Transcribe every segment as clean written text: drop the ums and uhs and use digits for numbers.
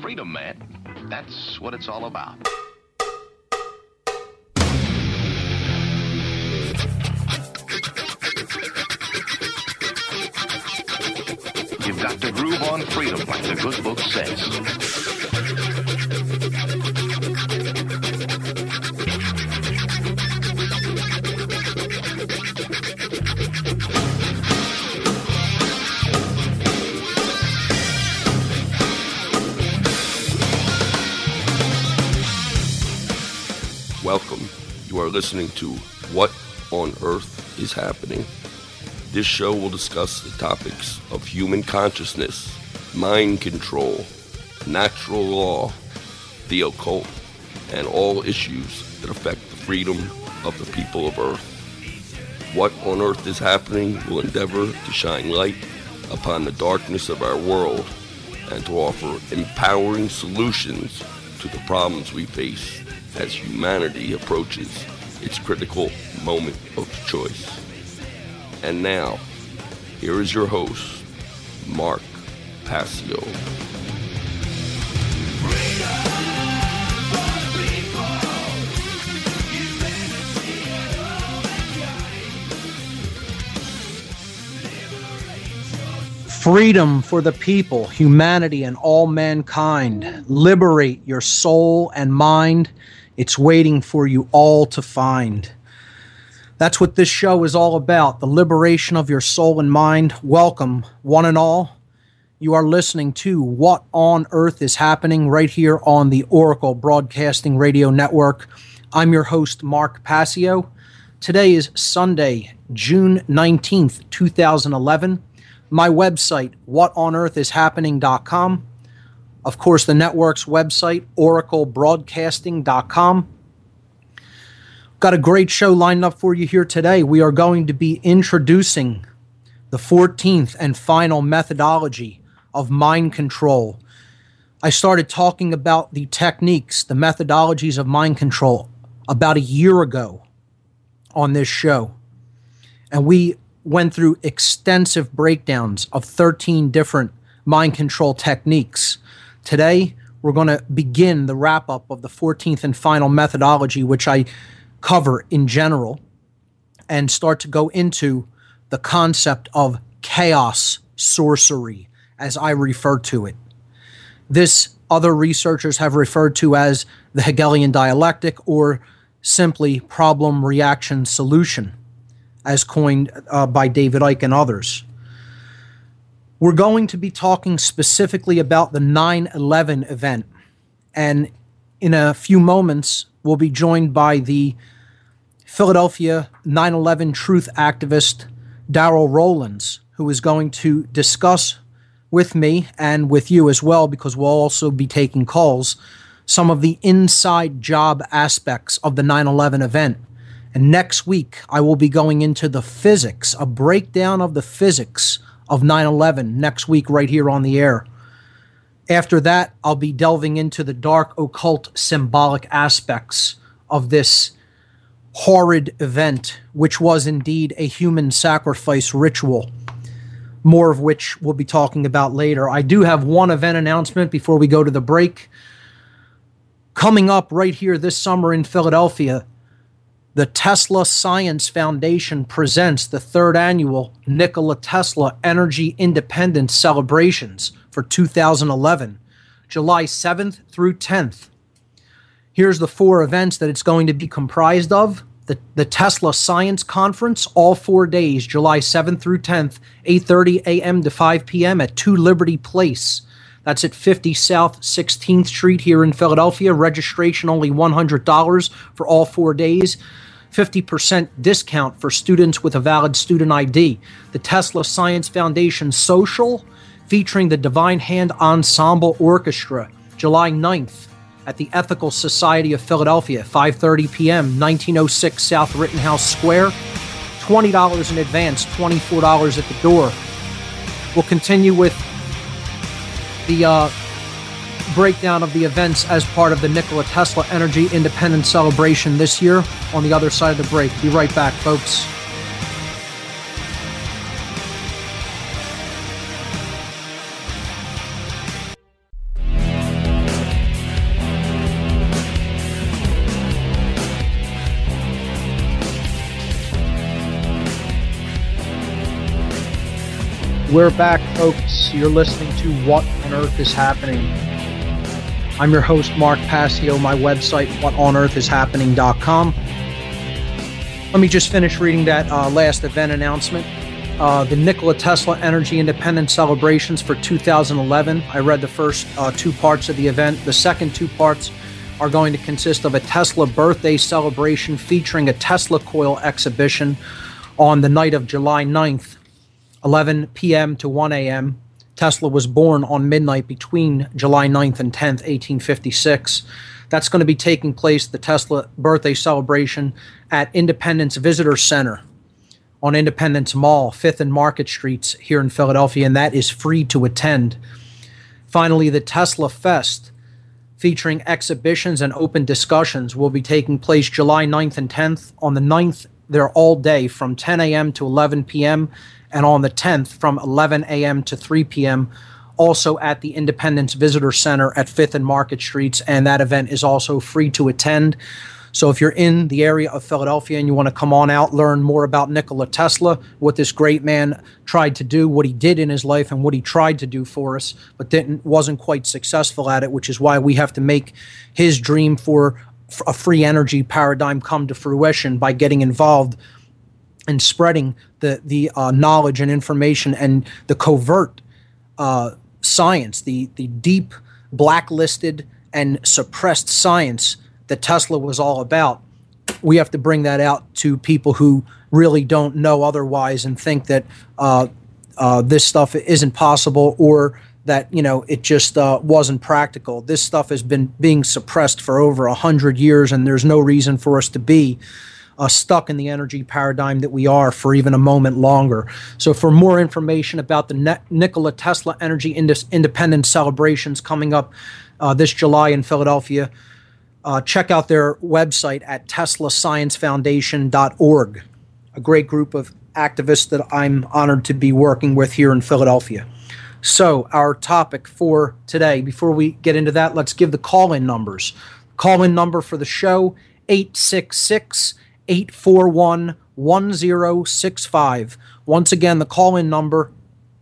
freedom, man. That's what it's all about. You've got to groove on freedom, like the good book says. Welcome. You are listening to What on Earth is Happening. This show will discuss the topics of human consciousness, mind control, natural law, the occult, and all issues that affect the freedom of the people of Earth. What on Earth is Happening will endeavor to shine light upon the darkness of our world and to offer empowering solutions to the problems we face as humanity approaches its critical moment of choice. And now, here is your host, Mark Passio. Freedom for the people, humanity, and all mankind. Liberate your soul and mind. It's waiting for you all to find. That's what this show is all about, the liberation of your soul and mind. Welcome, one and all. You are listening to What on Earth is Happening right here on the Oracle Broadcasting Radio Network. I'm your host, Mark Passio. Today is Sunday, June 19th, 2011. My website, whatonearthishappening.com. Of course, the network's website, oraclebroadcasting.com. Got a great show lined up for you here today. We are going to be introducing the 14th and final methodology of mind control. I started talking about the techniques, the methodologies of mind control about a year ago on this show. And we went through extensive breakdowns of 13 different mind control techniques. Today, we're going to begin the wrap-up of the 14th and final methodology, which I cover in general, and start to go into the concept of chaos sorcery, as I refer to it. This other researchers have referred to as the Hegelian dialectic, or simply problem, reaction, solution, as coined by David Icke and others. We're going to be talking specifically about the 9/11 event, and in a few moments, we'll be joined by the Philadelphia 9/11 truth activist Darrell Rowlands, who is going to discuss with me and with you as well, because we'll also be taking calls, some of the inside job aspects of the 9/11 event. And next week, I will be going into the physics, a breakdown of the physics of 9/11 next week right here on the air. After that, I'll be delving into the dark, occult, symbolic aspects of this horrid event, which was indeed a human sacrifice ritual, more of which we'll be talking about later. I do have one event announcement before we go to the break. Coming up right here this summer in Philadelphia, the Tesla Science Foundation presents the third annual Nikola Tesla Energy Independence Celebrations for 2011, July 7th through 10th. Here's the four events that it's going to be comprised of. The Tesla Science Conference, all 4 days, July 7th through 10th, 8:30 a.m. to 5 p.m. at 2 Liberty Place. That's at 50 South 16th Street here in Philadelphia. Registration only $100 for all 4 days. 50% discount for students with a valid student ID. The Tesla Science Foundation Social, featuring the Divine Hand Ensemble Orchestra, July 9th at the Ethical Society of Philadelphia, 5:30 p.m., 1906 South Rittenhouse Square. $20 in advance, $24 at the door. We'll continue with the breakdown of the events as part of the Nikola Tesla Energy Independence Celebration this year on the other side of the break. Be right back, folks. We're back, folks. You're listening to What on Earth is Happening. I'm your host, Mark Passio. My website, whatonearthishappening.com. Let me just finish reading that last event announcement. The Nikola Tesla Energy Independence Celebrations for 2011. I read the first 2 parts of the event. The second 2 parts are going to consist of a Tesla birthday celebration featuring a Tesla coil exhibition on the night of July 9th, 11 p.m. to 1 a.m. Tesla was born on midnight between July 9th and 10th, 1856. That's going to be taking place, the Tesla birthday celebration, at Independence Visitor Center on Independence Mall, 5th and Market Streets here in Philadelphia, and that is free to attend. Finally, the Tesla Fest, featuring exhibitions and open discussions, will be taking place July 9th and 10th. On the 9th, they're all day from 10 a.m. to 11 p.m., and on the 10th from 11 a.m. to 3 p.m., also at the Independence Visitor Center at 5th and Market Streets, and that event is also free to attend. So if you're in the area of Philadelphia and you want to come on out, learn more about Nikola Tesla, what this great man tried to do, what he did in his life, and what he tried to do for us, but wasn't quite successful at it, which is why we have to make his dream for a free energy paradigm come to fruition by getting involved and spreading the knowledge and information and the covert science, the deep blacklisted and suppressed science that Tesla was all about. We have to bring that out to people who really don't know otherwise and think that this stuff isn't possible, or that, it just wasn't practical. This stuff has been being suppressed for over 100 years, and there's no reason for us to be stuck in the energy paradigm that we are for even a moment longer. So for more information about the Nikola Tesla Energy Independence celebrations coming up this July in Philadelphia, check out their website at teslasciencefoundation.org, a great group of activists that I'm honored to be working with here in Philadelphia. So our topic for today, before we get into that, let's give the call-in numbers. Call-in number for the show, 866-841-1065. Once again, the call-in number,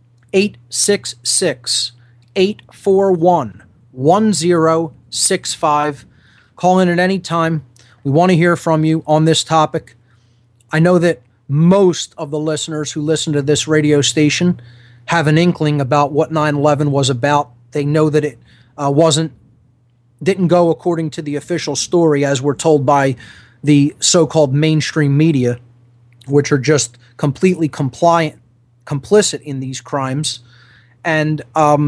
866-841-1065. Call in at any time. We want to hear from you on this topic. I know that most of the listeners who listen to this radio station have an inkling about what 9/11 was about. They know that it didn't go according to the official story as we're told by the so-called mainstream media, which are just completely complicit in these crimes. And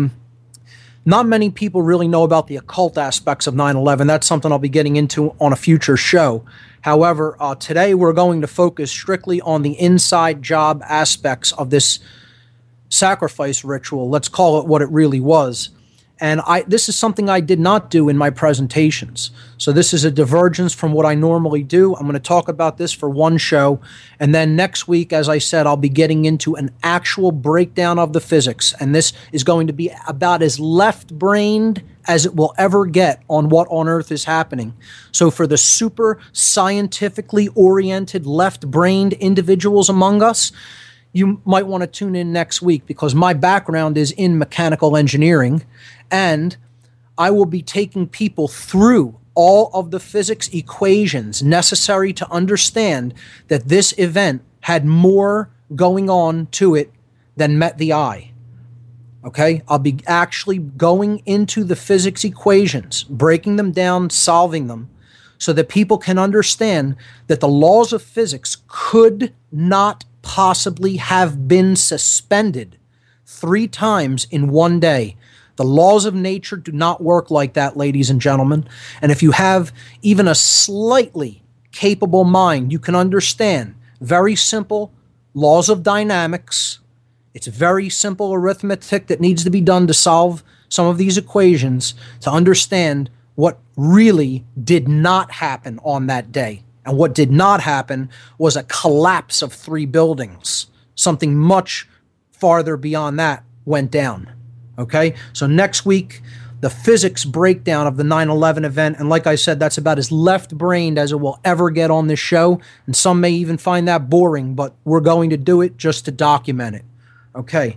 not many people really know about the occult aspects of 9/11. That's something I'll be getting into on a future show. However, today we're going to focus strictly on the inside job aspects of this sacrifice ritual. Let's call it what it really was. And this is something I did not do in my presentations. So this is a divergence from what I normally do. I'm going to talk about this for one show. And then next week, as I said, I'll be getting into an actual breakdown of the physics. And this is going to be about as left-brained as it will ever get on What on Earth is Happening. So for the super scientifically oriented left-brained individuals among us, you might want to tune in next week, because my background is in mechanical engineering, and I will be taking people through all of the physics equations necessary to understand that this event had more going on to it than met the eye. Okay? I'll be actually going into the physics equations, breaking them down, solving them, so that people can understand that the laws of physics could not possibly have been suspended 3 times in one day. The laws of nature do not work like that, ladies and gentlemen. And if you have even a slightly capable mind, you can understand very simple laws of dynamics. It's very simple arithmetic that needs to be done to solve some of these equations to understand what really did not happen on that day. And what did not happen was a collapse of 3 buildings. Something much farther beyond that went down. Okay? So next week, the physics breakdown of the 9/11 event. And like I said, that's about as left-brained as it will ever get on this show. And some may even find that boring, but we're going to do it just to document it. Okay?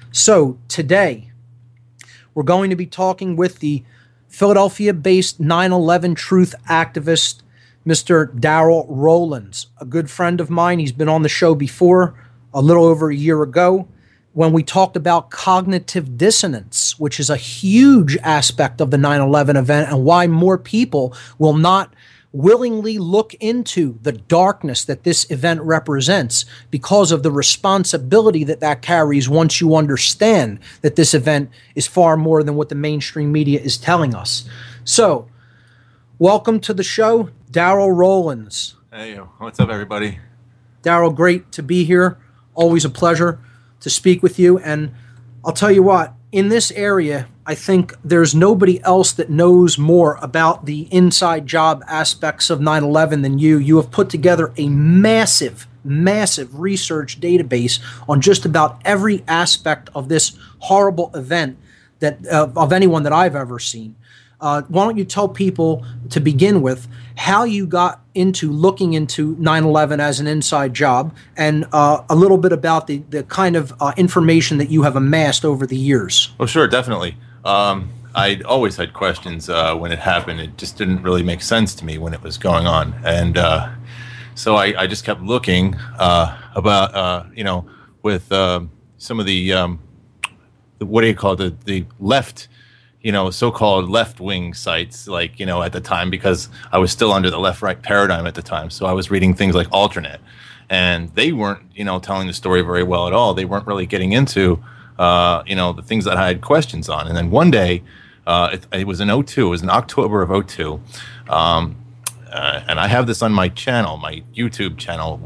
So today, we're going to be talking with the Philadelphia-based 9/11 truth activist, Mr. Darrell Rollins, a good friend of mine. He's been on the show before, a little over a year ago, when we talked about cognitive dissonance, which is a huge aspect of the 9/11 event and why more people will not willingly look into the darkness that this event represents because of the responsibility that that carries once you understand that this event is far more than what the mainstream media is telling us. So, welcome to the show, Darrell Rollins. Hey, what's up, everybody? Darrell, great to be here. Always a pleasure to speak with you. And I'll tell you what, in this area, I think there's nobody else that knows more about the inside job aspects of 9/11 than you. You have put together a massive research database on just about every aspect of this horrible event that of anyone that I've ever seen. Why don't you tell people, to begin with, how you got into looking into 9/11 as an inside job, and a little bit about the kind of information that you have amassed over the years? Oh, sure, definitely. I'd always had questions when it happened. It just didn't really make sense to me when it was going on. And so I just kept looking about, with some of the, what do you call it, the left, so-called left-wing sites, like, at the time, because I was still under the left-right paradigm at the time. So I was reading things like Alternate, and they weren't, telling the story very well at all. They weren't really getting into, the things that I had questions on. And then one day, it was in 2002, it was in October of 2002, and I have this on my channel, my YouTube channel,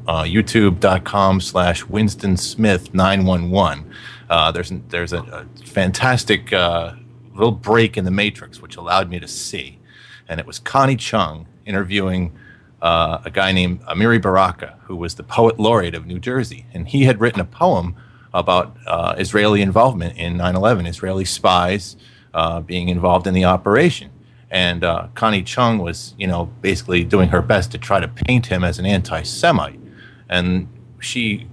youtube.com/WinstonSmith911. There's a fantastic little break in the matrix, which allowed me to see. And it was Connie Chung interviewing a guy named Amiri Baraka, who was the poet laureate of New Jersey. And he had written a poem about Israeli involvement in 9/11, Israeli spies being involved in the operation. And Connie Chung was, basically doing her best to try to paint him as an anti-Semite. And she,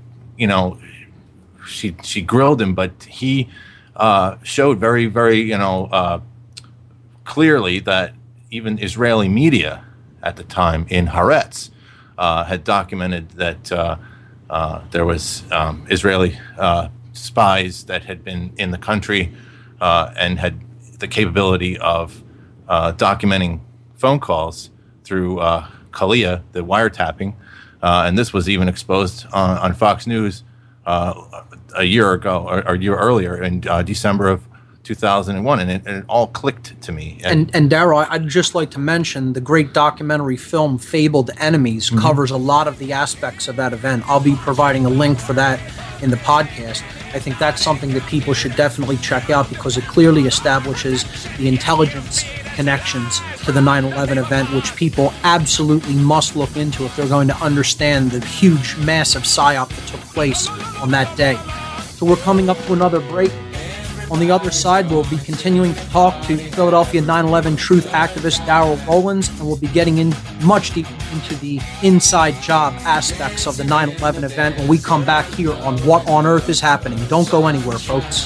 she grilled him, but he showed very, very, clearly that even Israeli media at the time in Haaretz had documented that there was Israeli spies that had been in the country and had the capability of documenting phone calls through Kalia, the wiretapping, and this was even exposed on Fox News a year ago, or a year earlier, in December of 2001, and it all clicked to me. And Darrell, I'd just like to mention the great documentary film Fabled Enemies covers a lot of the aspects of that event. I'll be providing a link for that in the podcast. I think that's something that people should definitely check out because it clearly establishes the intelligence connections to the 9/11 event, which people absolutely must look into if they're going to understand the huge, massive psyop that took place on that day. So we're coming up to another break. On the other side, we'll be continuing to talk to Philadelphia 9/11 truth activist Darrell Rollins, and we'll be getting in much deeper into the inside job aspects of the 9/11 event when we come back here on What on Earth is Happening. Don't go anywhere, folks.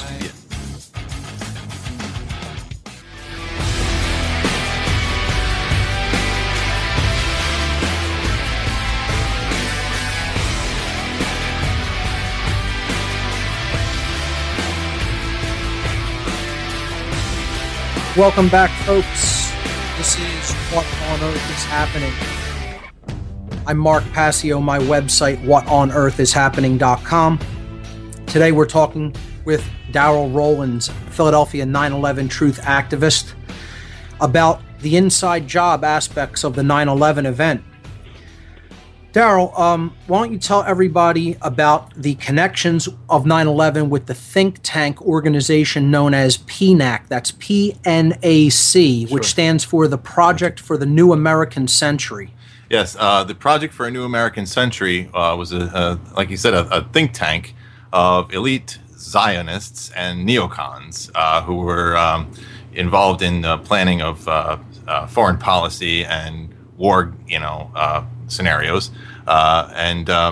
Welcome back, folks. This is What on Earth is Happening. I'm Mark Passio, my website, whatonearthishappening.com. Today we're talking with Darrell Rollins, Philadelphia 9/11 truth activist, about the inside job aspects of the 9/11 event. Darrell, why don't you tell everybody about the connections of 9/11 with the think tank organization known as PNAC, that's PNAC, which stands for the Project for the New American Century. Yes, the Project for a New American Century was, like you said, a think tank of elite Zionists and neocons who were involved in planning of foreign policy and war, scenarios, and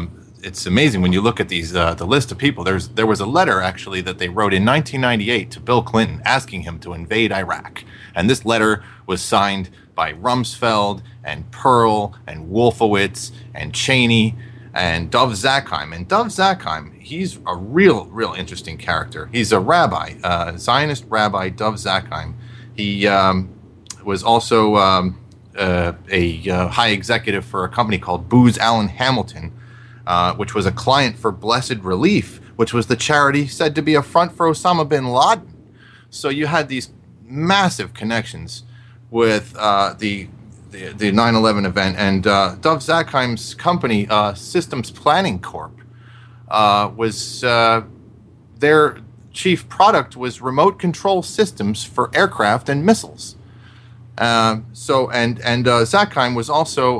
it's amazing when you look at these the list of people. There was a letter actually that they wrote in 1998 to Bill Clinton asking him to invade Iraq, and this letter was signed by Rumsfeld and Pearl and Wolfowitz and Cheney and Dov Zakheim. And Dov Zakheim, he's a real interesting character. He's a rabbi, Zionist rabbi, Dov Zakheim. He was also a high executive for a company called Booz Allen Hamilton, which was a client for Blessed Relief, which was the charity said to be a front for Osama bin Laden. So you had these massive connections with the 9/11 event, and Dov Zakheim's company, Systems Planning Corp, was their chief product was remote control systems for aircraft and missiles. Zakheim was also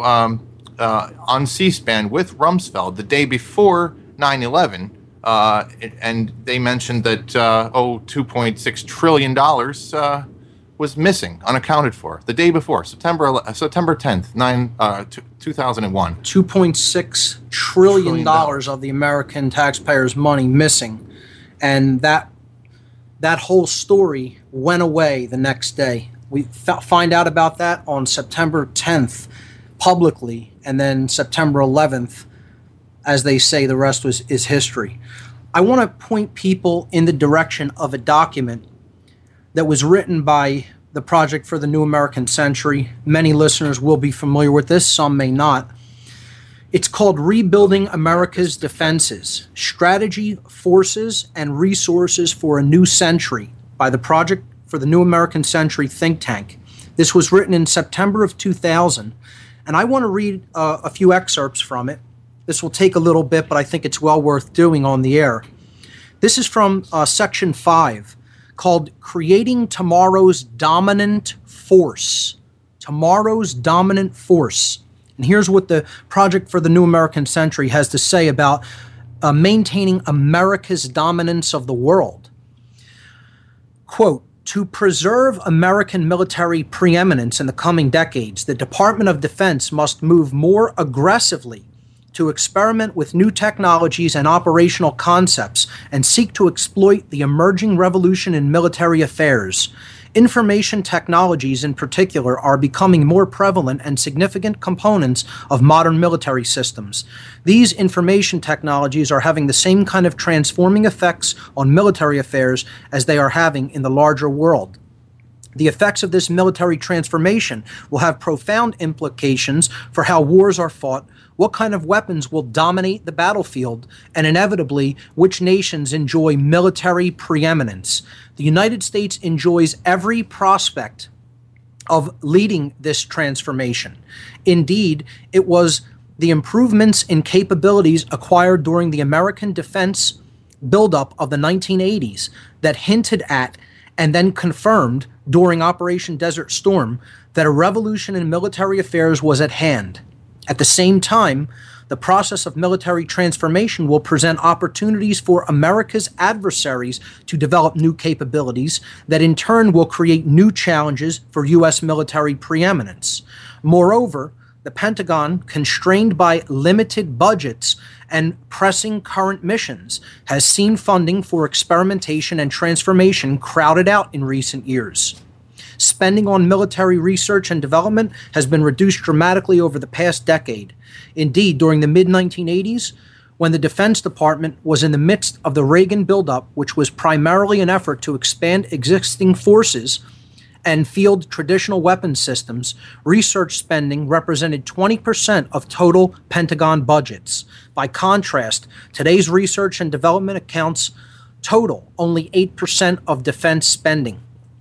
on C-SPAN with Rumsfeld the day before 9/11, and they mentioned that $2.6 trillion was missing, unaccounted for, the day before, September 10th, 2001. $2.6 trillion of the American taxpayers' money missing, and that whole story went away the next day. We find out about that on September 10th publicly, and then September 11th, as they say, the rest is history. I want to point people in the direction of a document that was written by the Project for the New American Century. Many listeners will be familiar with this, some may not. It's called Rebuilding America's Defenses, Strategy, Forces, and Resources for a New Century by the Project for the New American Century think tank. This was written in September of 2000, and I want to read a few excerpts from it. This will take a little bit, but I think it's well worth doing on the air. This is from Section 5, called Creating Tomorrow's Dominant Force. Tomorrow's Dominant Force. And here's what the Project for the New American Century has to say about maintaining America's dominance of the world. Quote, to preserve American military preeminence in the coming decades, the Department of Defense must move more aggressively to experiment with new technologies and operational concepts and seek to exploit the emerging revolution in military affairs. Information technologies in particular are becoming more prevalent and significant components of modern military systems. These information technologies are having the same kind of transforming effects on military affairs as they are having in the larger world. The effects of this military transformation will have profound implications for how wars are fought, what kind of weapons will dominate the battlefield, and inevitably, which nations enjoy military preeminence. The United States enjoys every prospect of leading this transformation. Indeed, it was the improvements in capabilities acquired during the American defense buildup of the 1980s that hinted at and then confirmed during Operation Desert Storm that a revolution in military affairs was at hand. At the same time, the process of military transformation will present opportunities for America's adversaries to develop new capabilities that in turn will create new challenges for U.S. military preeminence. Moreover, the Pentagon, constrained by limited budgets and pressing current missions, has seen funding for experimentation and transformation crowded out in recent years. Spending on military research and development has been reduced dramatically over the past decade. Indeed, during the mid-1980s, when the Defense Department was in the midst of the Reagan buildup, which was primarily an effort to expand existing forces and field traditional weapons systems, research spending represented 20% of total Pentagon budgets. By contrast, today's research and development accounts total only 8% of defense spending.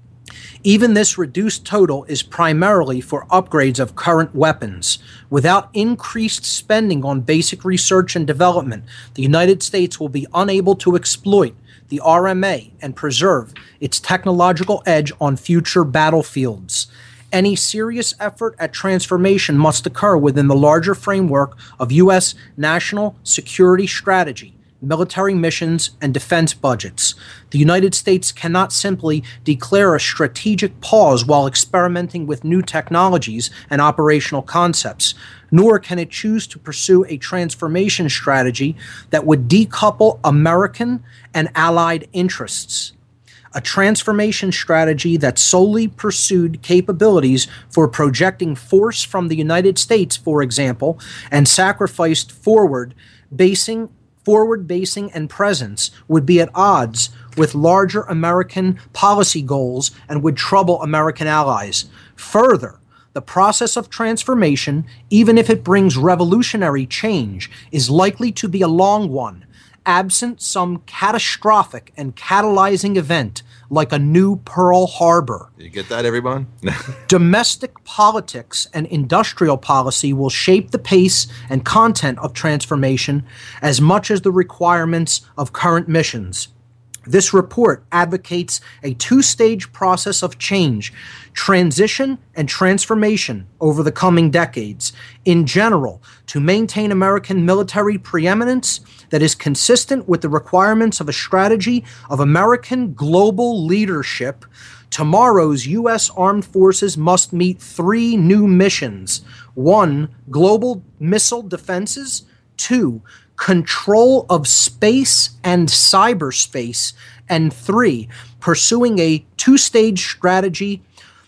Even this reduced total is primarily for upgrades of current weapons. Without increased spending on basic research and development, the United States will be unable to exploit the RMA and preserve its technological edge on future battlefields. Any serious effort at transformation must occur within the larger framework of U.S. national security strategy, military missions, and defense budgets. The United States cannot simply declare a strategic pause while experimenting with new technologies and operational concepts, nor can it choose to pursue a transformation strategy that would decouple American and allied interests. A transformation strategy that solely pursued capabilities for projecting force from the United States, for example, and sacrificed forward basing and presence would be at odds with larger American policy goals and would trouble American allies. Further, the process of transformation, even if it brings revolutionary change, is likely to be a long one, absent some catastrophic and catalyzing event like a new Pearl Harbor. Did you get that, everyone? Domestic politics and industrial policy will shape the pace and content of transformation as much as the requirements of current missions. This report advocates a two-stage process of change, transition and transformation over the coming decades, in general, to maintain American military preeminence that is consistent with the requirements of a strategy of American global leadership. Tomorrow's U.S. Armed Forces must meet three new missions. 1, global missile defenses. 2, control of space and cyberspace. And 3, pursuing a two-stage strategy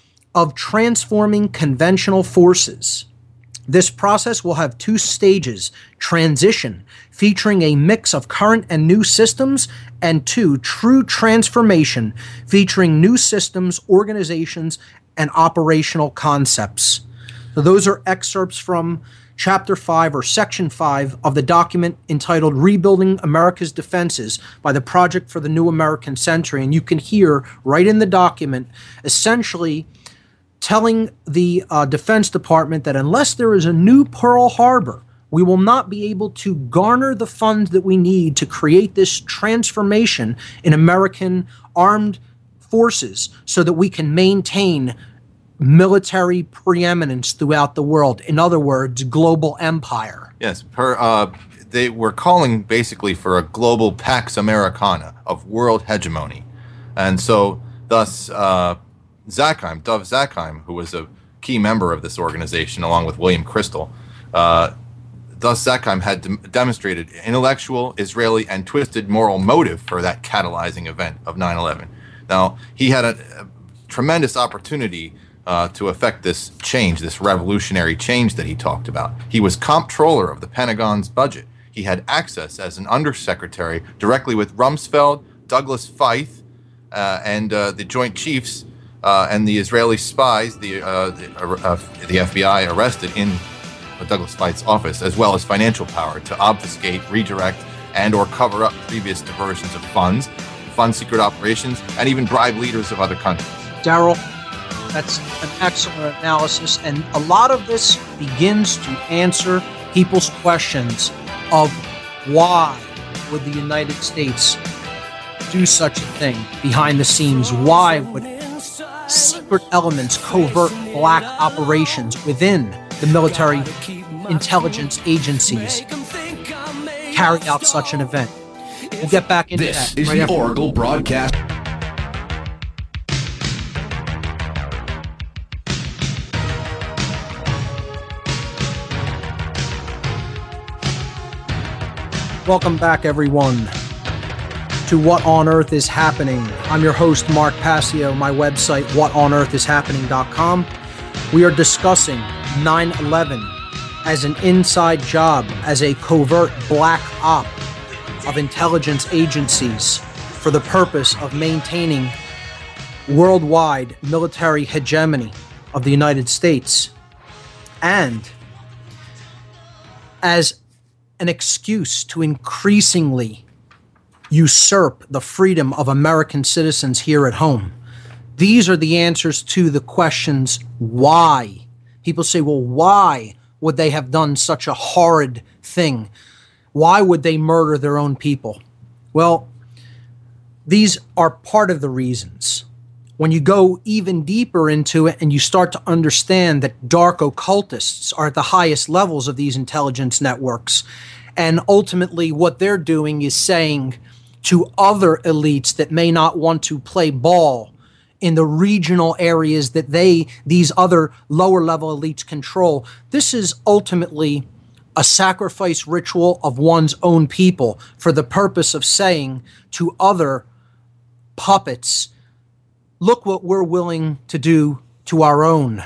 of transforming conventional forces. This process will have two stages: transition, featuring a mix of current and new systems, and 2, true transformation, featuring new systems, organizations, and operational concepts. So those are excerpts from Chapter 5 or Section 5 of the document entitled Rebuilding America's Defenses by the Project for the New American Century. And you can hear right in the document essentially telling the Defense Department that unless there is a new Pearl Harbor, we will not be able to garner the funds that we need to create this transformation in American armed forces so that we can maintain military preeminence throughout the world. In other words, global empire. Yes, they were calling basically for a global Pax Americana of world hegemony. And so thus Dov Zakheim, who was a key member of this organization along with William Kristol, thus Zakheim had demonstrated intellectual, Israeli, and twisted moral motive for that catalyzing event of 9/11. Now, he had a tremendous opportunity to affect this change, this revolutionary change that he talked about. He was comptroller of the Pentagon's budget. He had access as an undersecretary directly with Rumsfeld, Douglas Feith, and the Joint Chiefs and the Israeli spies, the FBI arrested in Douglas Feith's office, as well as financial power to obfuscate, redirect, and or cover up previous diversions of funds, fund secret operations, and even bribe leaders of other countries. Daryl, that's an excellent analysis, and a lot of this begins to answer people's questions of why would the United States do such a thing behind the scenes? Why would secret elements, covert black operations within the military intelligence agencies carry out such an event? We'll get back into this that. This is the Oracle Broadcast. Welcome back, everyone, to What on Earth is Happening. I'm your host, Mark Passio. My website, whatonearthishappening.com. We are discussing 9/11 as an inside job, as a covert black op of intelligence agencies for the purpose of maintaining worldwide military hegemony of the United States, and as an excuse to increasingly usurp the freedom of American citizens here at home. These are the answers to the questions why. People say, well, why would they have done such a horrid thing? Why would they murder their own people? Well, these are part of the reasons. When you go even deeper into it and you start to understand that dark occultists are at the highest levels of these intelligence networks, And ultimately, what they're doing is saying to other elites that may not want to play ball in the regional areas that these other lower level elites control, this is ultimately a sacrifice ritual of one's own people for the purpose of saying to other puppets, look what we're willing to do to our own.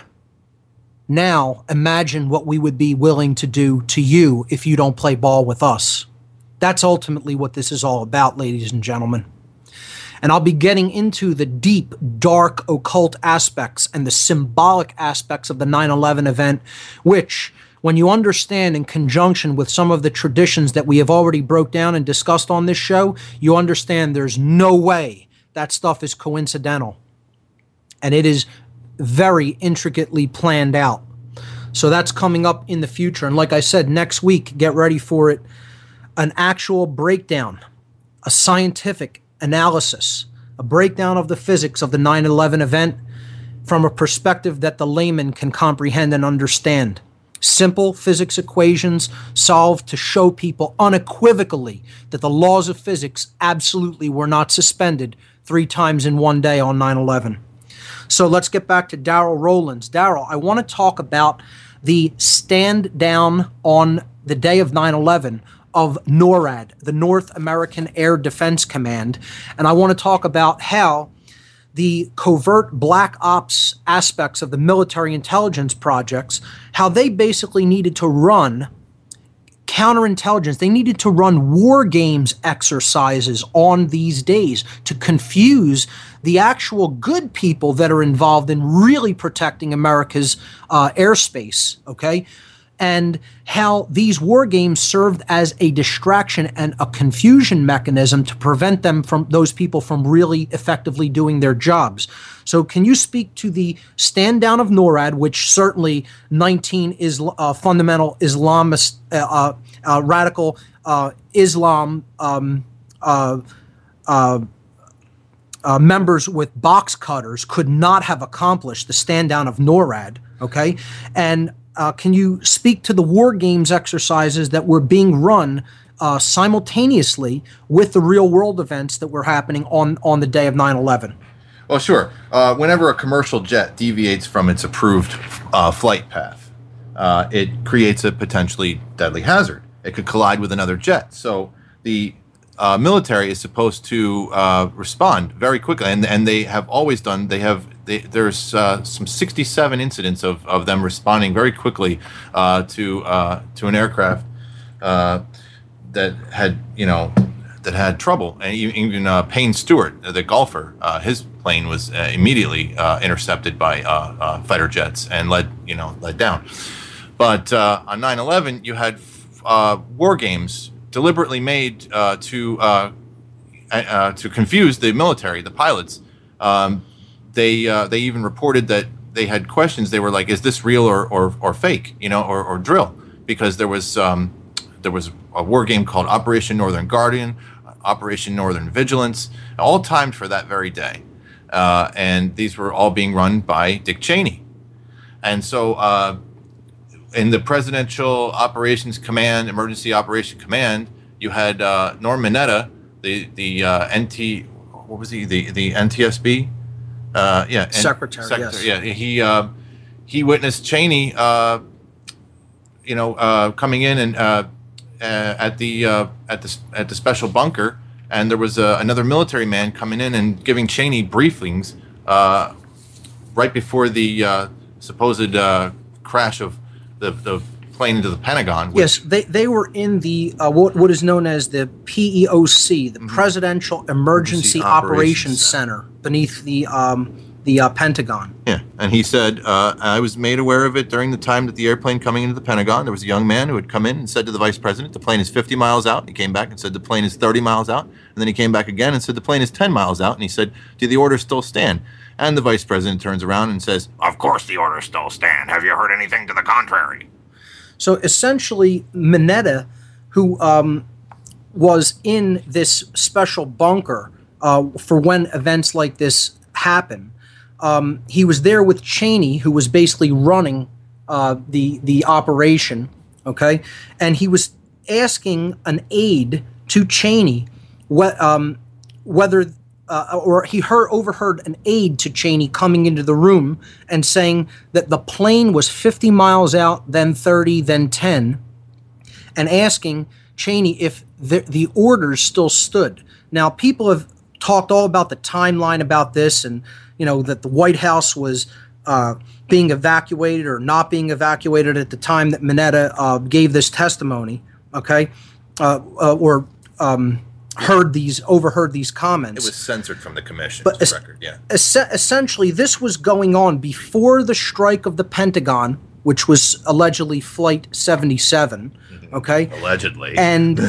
Now imagine what we would be willing to do to you if you don't play ball with us. That's ultimately what this is all about, ladies and gentlemen. And I'll be getting into the deep, dark, occult aspects and the symbolic aspects of the 9/11 event, which, when you understand in conjunction with some of the traditions that we have already broke down and discussed on this show, you understand there's no way that stuff is coincidental. And it is very intricately planned out. So that's coming up in the future. And like I said, next week, get ready for it. An actual breakdown, a scientific analysis, a breakdown of the physics of the 9/11 event from a perspective that the layman can comprehend and understand. Simple physics equations solved to show people unequivocally that the laws of physics absolutely were not suspended 3 times in one day on 9/11. So let's get back to Darrell Rowlands. Darrell, I want to talk about the stand down on the day of 9/11 of NORAD, the North American Air Defense Command. And I want to talk about how the covert black ops aspects of the military intelligence projects, how they basically needed to run counterintelligence. They needed to run war games exercises on these days to confuse the actual good people that are involved in really protecting America's airspace, okay? And how these war games served as a distraction and a confusion mechanism to prevent them from those people from really effectively doing their jobs. So can you speak to the stand down of NORAD, which certainly 19 is fundamental Islamist, radical Islam members with box cutters could not have accomplished the stand down of NORAD, okay? And can you speak to the war games exercises that were being run simultaneously with the real world events that were happening on the day of 9/11? Well, sure. Whenever a commercial jet deviates from its approved flight path, it creates a potentially deadly hazard. It could collide with another jet. So the military is supposed to respond very quickly, and they have always done. There's some 67 incidents of them responding very quickly to an aircraft that had trouble, and even Payne Stewart, the golfer, his plane was immediately intercepted by fighter jets and led down. But on 9/11, you had war games deliberately made to confuse the military, the pilots. They even reported that they had questions. They were like, "Is this real or fake? Or drill?" Because there was a war game called Operation Northern Guardian, Operation Northern Vigilance, all timed for that very day, and these were all being run by Dick Cheney. And so, in the Presidential Operations Command, Emergency Operation Command, you had Norm Mineta, the NTSB. Secretary. Yes. Yeah, he witnessed Cheney, coming in and at the special bunker, and there was another military man coming in and giving Cheney briefings right before the supposed crash of the plane into the Pentagon. Yes, they were in the what is known as the PEOC, the Presidential Emergency Operations Center, beneath the Pentagon. Yeah, and he said, I was made aware of it during the time that the airplane coming into the Pentagon. There was a young man who had come in and said to the vice president, the plane is 50 miles out. He came back and said the plane is 30 miles out. And then he came back again and said the plane is 10 miles out. And he said, do the orders still stand? And the vice president turns around and says, of course the orders still stand. Have you heard anything to the contrary? So essentially, Mineta, who was in this special bunker for when events like this happen, he was there with Cheney, who was basically running the operation. Okay, and he was asking an aide to Cheney whether or he overheard an aide to Cheney coming into the room and saying that the plane was 50 miles out, then 30, then 10, and asking Cheney if the orders still stood. Now, people have talked all about the timeline about this, and that the White House was being evacuated or not being evacuated at the time that Mineta gave this testimony. Okay, or overheard these comments. It was censored from the commission's record. Yeah. Essentially, this was going on before the strike of the Pentagon, which was allegedly Flight 77. Okay, allegedly. And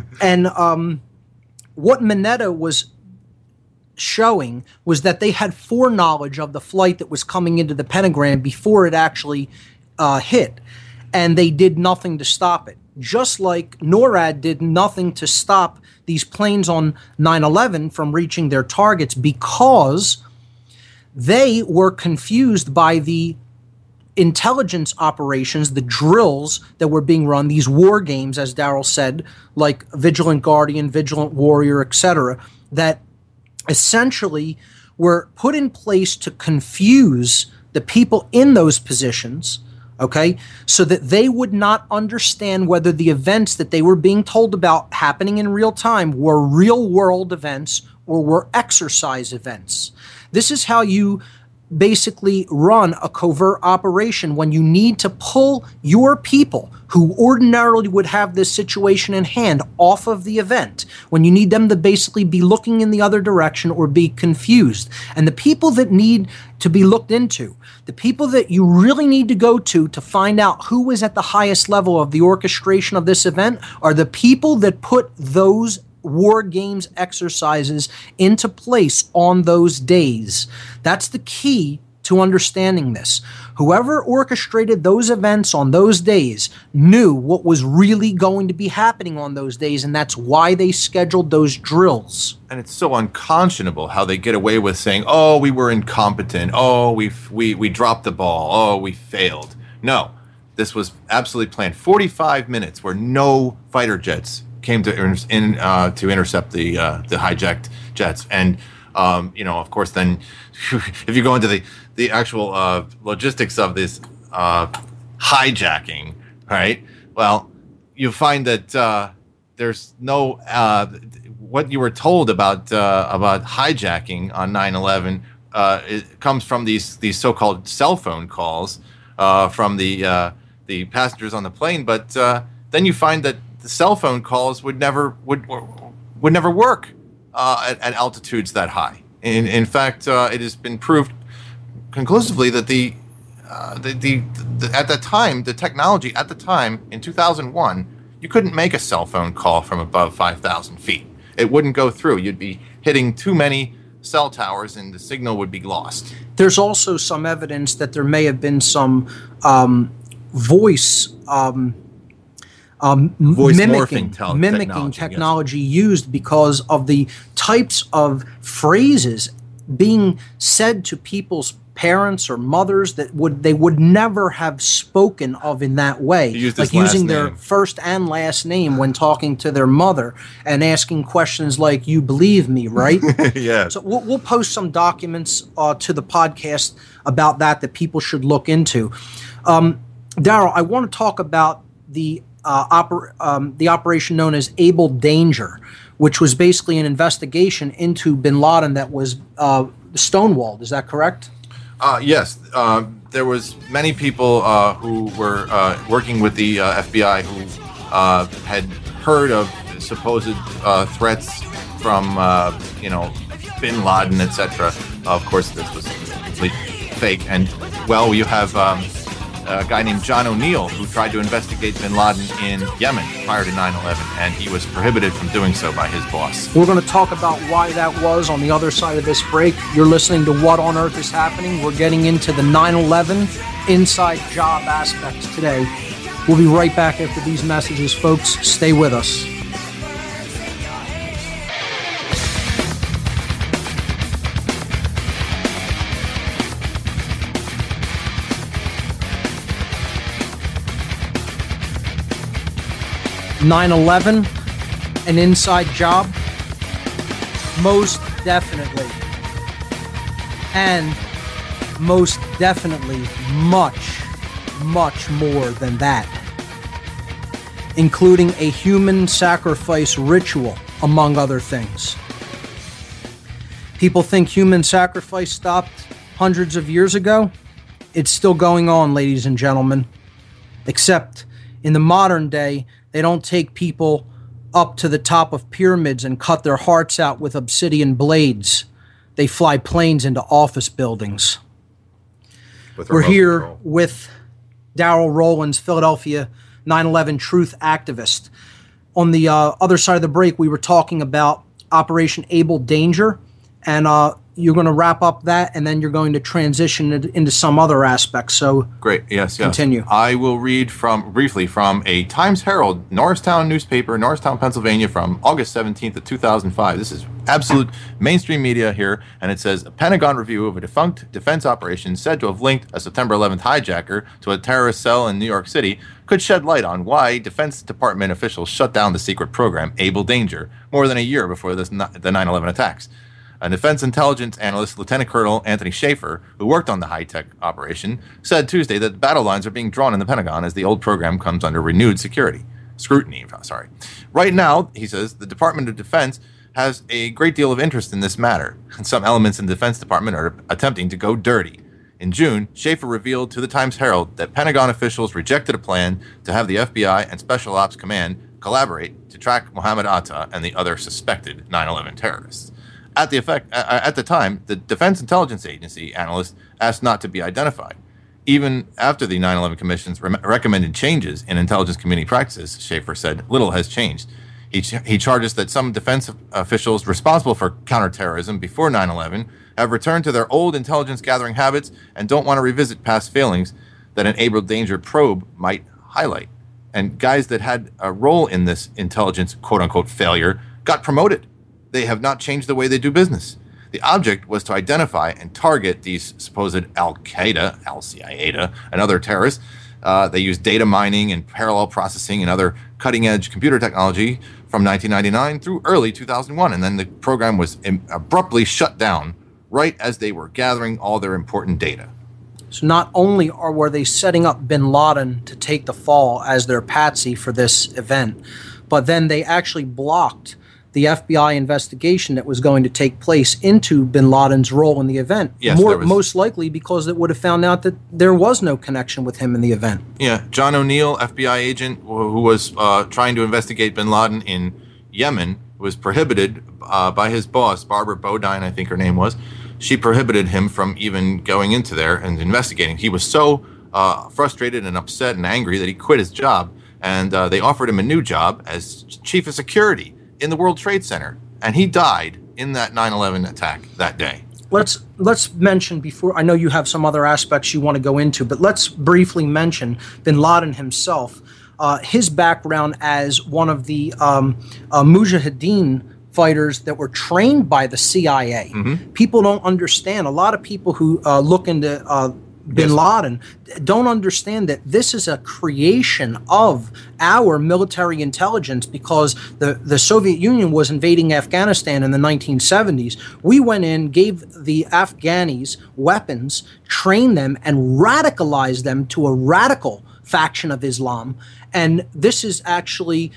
what Mineta was showing was that they had foreknowledge of the flight that was coming into the Pentagon before it actually hit, and they did nothing to stop it. Just like NORAD did nothing to stop these planes on 9/11 from reaching their targets because they were confused by the intelligence operations, the drills that were being run, these war games, as Daryl said, like Vigilant Guardian, Vigilant Warrior, etc., that essentially were put in place to confuse the people in those positions, okay, so that they would not understand whether the events that they were being told about happening in real time were real world events or were exercise events. This is how you basically run a covert operation when you need to pull your people who ordinarily would have this situation in hand off of the event, when you need them to basically be looking in the other direction or be confused. And the people that need to be looked into, the people that you really need to go to find out who is at the highest level of the orchestration of this event, are the people that put those war games exercises into place on those days. That's the key to understanding this. Whoever orchestrated those events on those days knew what was really going to be happening on those days, and that's why they scheduled those drills. And it's so unconscionable how they get away with saying, "Oh, we were incompetent. Oh, we dropped the ball. Oh, we failed." No, this was absolutely planned. 45 minutes where no fighter jets came to intercept the hijacked jets, and of course, then if you go into the actual logistics of this hijacking, right? Well, you find that there's no what you were told about hijacking on 9/11. It comes from these so-called cell phone calls from the passengers on the plane, but then you find that the cell phone calls would never work at altitudes that high. In fact, it has been proved conclusively that at that time, the technology at the time in 2001, you couldn't make a cell phone call from above 5,000 feet. It wouldn't go through. You'd be hitting too many cell towers, and the signal would be lost. There's also some evidence that there may have been some voice mimicking technology used because of the types of phrases being said to people's parents or mothers that they would never have spoken of in that way, like using their first and last name when talking to their mother and asking questions like, "You believe me, right?" Yeah. So we'll post some documents to the podcast about that people should look into. Daryl, I want to talk about the operation known as Able Danger, which was basically an investigation into bin Laden that was stonewalled. Is that correct? Yes. There was many people who were working with the FBI who had heard of supposed threats from, bin Laden, etc. Of course, this was complete fake. And, well, you have a guy named John O'Neill who tried to investigate bin Laden in Yemen prior to 9/11, and he was prohibited from doing so by his boss. We're going to talk about why that was on the other side of this break. You're listening to What on Earth is Happening. We're getting into the 9/11 inside job aspects today. We'll be right back after these messages, folks. Stay with us. 9/11 an inside job? Most definitely. And most definitely much, much more than that, including a human sacrifice ritual, among other things. People think human sacrifice stopped hundreds of years ago. It's still going on, ladies and gentlemen. Except in the modern day, they don't take people up to the top of pyramids and cut their hearts out with obsidian blades. They fly planes into office buildings. We're here control. with Darrell Rollins, Philadelphia 9/11 truth activist. On the other side of the break, we were talking about Operation Able Danger, and you're going to wrap up that, and then you're going to transition it into some other aspects. So Great. Yes. Continue. I will read briefly from a Times Herald, Norristown newspaper, Norristown, Pennsylvania, from August 17th of 2005. This is absolute mainstream media here, and it says, a Pentagon review of a defunct defense operation said to have linked a September 11th hijacker to a terrorist cell in New York City could shed light on why Defense Department officials shut down the secret program, Able Danger, more than a year before the 9/11 attacks. A defense intelligence analyst, Lieutenant Colonel Anthony Schaefer, who worked on the high-tech operation, said Tuesday that battle lines are being drawn in the Pentagon as the old program comes under renewed scrutiny. Right now, he says, the Department of Defense has a great deal of interest in this matter, and some elements in the Defense Department are attempting to go dirty. In June, Schaefer revealed to the Times Herald that Pentagon officials rejected a plan to have the FBI and Special Ops Command collaborate to track Mohammed Atta and the other suspected 9/11 terrorists. At the time, the Defense Intelligence Agency analyst asked not to be identified. Even after the 9/11 Commission's recommended changes in intelligence community practices, Schaefer said, little has changed. He charges that some defense officials responsible for counterterrorism before 9/11 have returned to their old intelligence gathering habits and don't want to revisit past failings that an Able Danger probe might highlight. And guys that had a role in this intelligence quote-unquote failure got promoted. They have not changed the way they do business. The object was to identify and target these supposed Al-Qaeda, Al-Qaeda, and other terrorists. They used data mining and parallel processing and other cutting-edge computer technology from 1999 through early 2001, and then the program was abruptly shut down right as they were gathering all their important data. So not only were they setting up bin Laden to take the fall as their patsy for this event, but then they actually blocked the FBI investigation that was going to take place into bin Laden's role in the event. Yes, most likely because it would have found out that there was no connection with him in the event. Yeah, John O'Neill, FBI agent who was trying to investigate bin Laden in Yemen, was prohibited by his boss, Barbara Bodine, I think her name was. She prohibited him from even going into there and investigating. He was so frustrated and upset and angry that he quit his job, and they offered him a new job as chief of security in the World Trade Center, and he died in that 9/11 attack that day. Let's mention before, I know you have some other aspects you want to go into, but let's briefly mention bin Laden himself. His background as one of the Mujahideen fighters that were trained by the CIA. Mm-hmm. People don't understand. A lot of people who look into bin Laden don't understand that this is a creation of our military intelligence, because the Soviet Union was invading Afghanistan in the 1970s. We went in, gave the Afghanis weapons, trained them, and radicalized them to a radical faction of Islam. And this is actually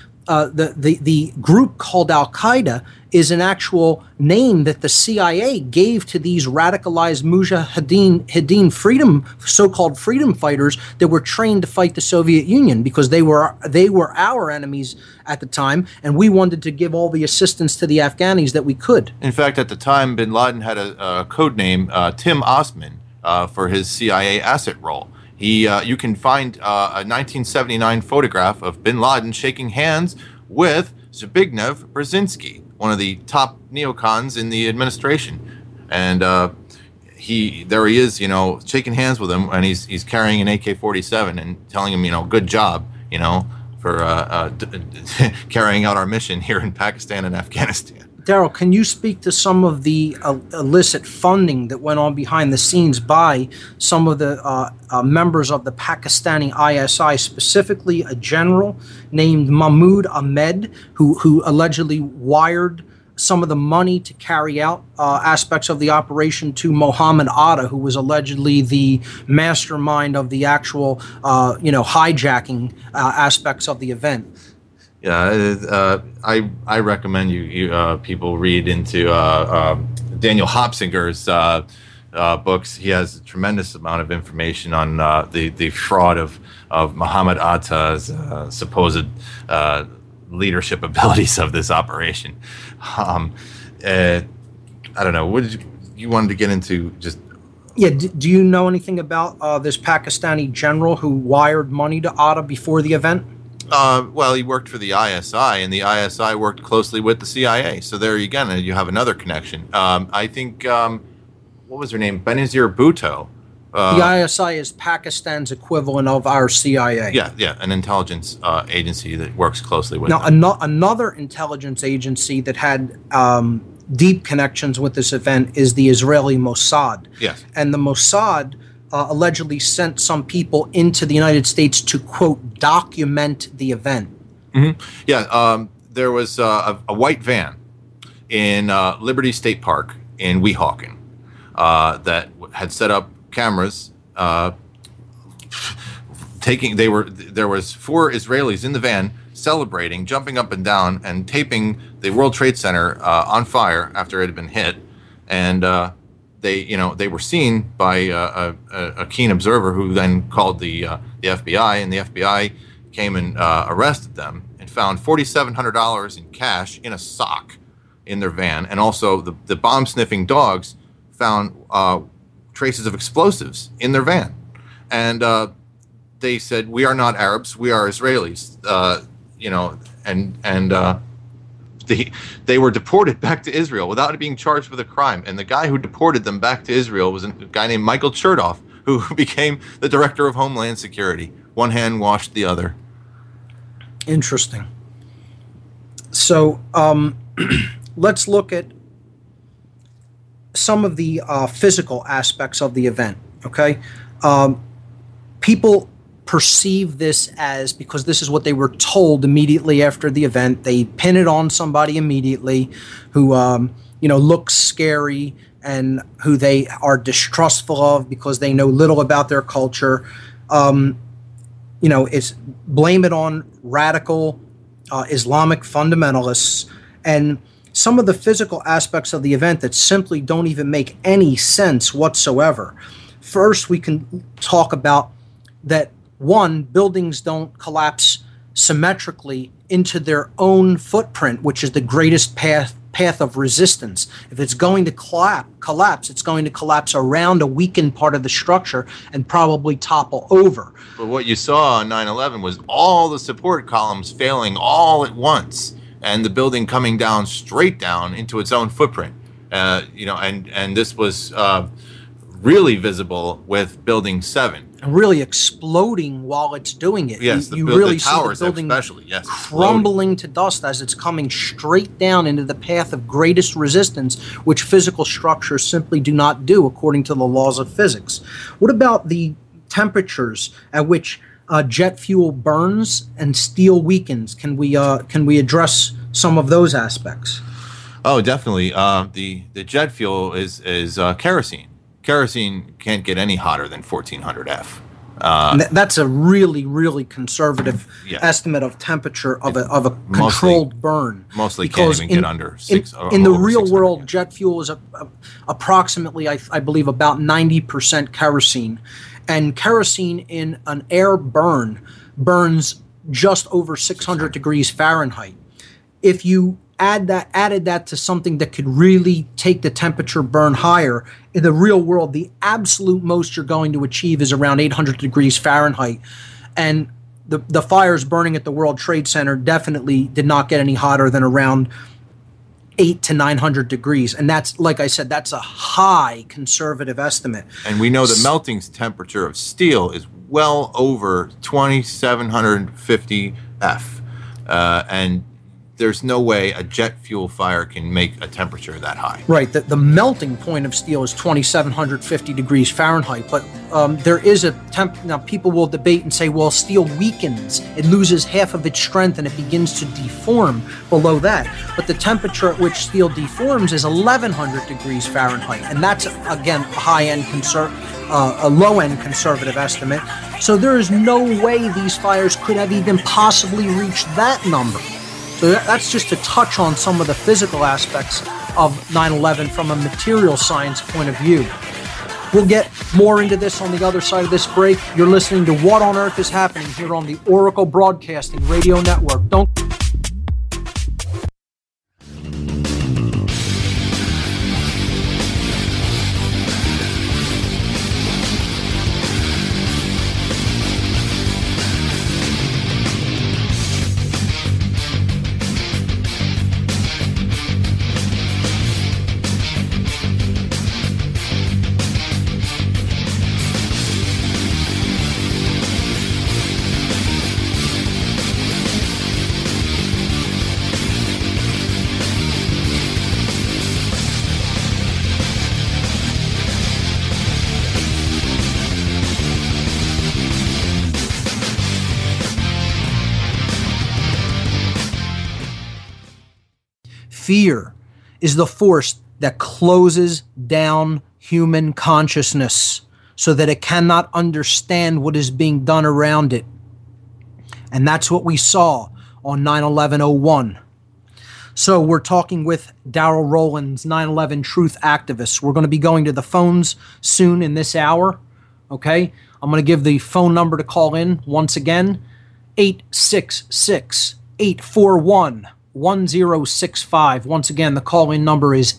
the group called Al-Qaeda is an actual name that the CIA gave to these radicalized Mujahideen so-called freedom fighters that were trained to fight the Soviet Union, because they were our enemies at the time, and we wanted to give all the assistance to the Afghanis that we could. In fact, at the time, bin Laden had a code name, Tim Osman, for his CIA asset role. You can find a 1979 photograph of bin Laden shaking hands with Zbigniew Brzezinski, one of the top neocons in the administration. And there he is, shaking hands with him, and he's carrying an AK-47 and telling him, good job, for carrying out our mission here in Pakistan and Afghanistan. Daryl, can you speak to some of the illicit funding that went on behind the scenes by some of the members of the Pakistani ISI, specifically a general named Mahmoud Ahmed, who allegedly wired some of the money to carry out aspects of the operation to Mohammed Atta, who was allegedly the mastermind of the actual, hijacking aspects of the event? Yeah, I recommend you people read into Daniel Hopsinger's books. He has a tremendous amount of information on the fraud of Muhammad Atta's supposed leadership abilities of this operation. I don't know. What did you wanted to get into? Just do you know anything about this Pakistani general who wired money to Atta before the event? Well, he worked for the ISI, and the ISI worked closely with the CIA. So there again, you have another connection. I think, what was her name? Benazir Bhutto. The ISI is Pakistan's equivalent of our CIA. Yeah, an intelligence agency that works closely with them. Another intelligence agency that had deep connections with this event is the Israeli Mossad. Yes. And the Mossad allegedly sent some people into the United States to, quote, document the event. Mm-hmm. Yeah, there was a white van in Liberty State Park in Weehawken that had set up cameras. There was 4 Israelis in the van celebrating, jumping up and down, and taping the World Trade Center on fire after it had been hit, and they were seen by a keen observer who then called the FBI, and the FBI came and arrested them and found $4,700 in cash in a sock in their van, and also the bomb-sniffing dogs found traces of explosives in their van, and they said, "We are not Arabs, we are Israelis," They were deported back to Israel without being charged with a crime. And the guy who deported them back to Israel was a guy named Michael Chertoff, who became the director of Homeland Security. One hand washed the other. Interesting. So let's look at some of the physical aspects of the event, okay? People perceive this as, because this is what they were told immediately after the event, they pin it on somebody immediately who looks scary and who they are distrustful of because they know little about their culture. It's blame it on radical Islamic fundamentalists, and some of the physical aspects of the event that simply don't even make any sense whatsoever. First, we can talk about that. One, buildings don't collapse symmetrically into their own footprint, which is the greatest path of resistance. If it's going to collapse, it's going to collapse around a weakened part of the structure and probably topple over. But what you saw on 9/11 was all the support columns failing all at once, and the building coming down straight down into its own footprint. And this was really visible with Building 7. And really exploding while it's doing it. Yes, you really the towers see the building especially, yes, crumbling to dust as it's coming straight down into the path of greatest resistance, which physical structures simply do not do according to the laws of physics. What about the temperatures at which jet fuel burns and steel weakens? Can we address some of those aspects? Oh, definitely. The jet fuel is kerosene. Kerosene can't get any hotter than 1400 F. That's a really, really conservative estimate of temperature of a controlled burn. Mostly can't even get under 6. In the real world, jet fuel is approximately, I believe, about 90% kerosene. And kerosene in an air burn burns just over 600 degrees Fahrenheit. If you added that to something that could really take the temperature burn higher, in the real world, the absolute most you're going to achieve is around 800 degrees Fahrenheit. And the fires burning at the World Trade Center definitely did not get any hotter than around 800 to 900 degrees. And that's, like I said, that's a high conservative estimate. And we know the melting temperature of steel is well over 2750 F. And there's no way a jet fuel fire can make a temperature that high. Right. The melting point of steel is 2,750 degrees Fahrenheit. But there is a temp. Now, people will debate and say, well, steel weakens. It loses half of its strength and it begins to deform below that. But the temperature at which steel deforms is 1,100 degrees Fahrenheit. And that's, again, a low-end conservative estimate. So there is no way these fires could have even possibly reached that number. So that's just to touch on some of the physical aspects of 9/11 from a material science point of view. We'll get more into this on the other side of this break. You're listening to What on Earth is Happening here on the Oracle Broadcasting Radio Network. Don't Fear is the force that closes down human consciousness so that it cannot understand what is being done around it. And that's what we saw on 9/11/01. So we're talking with Darrell Rollins, 9/11 Truth Activist. We're going to be going to the phones soon in this hour. Okay? I'm going to give the phone number to call in once again, 866-841-1065. Once again, the call-in number is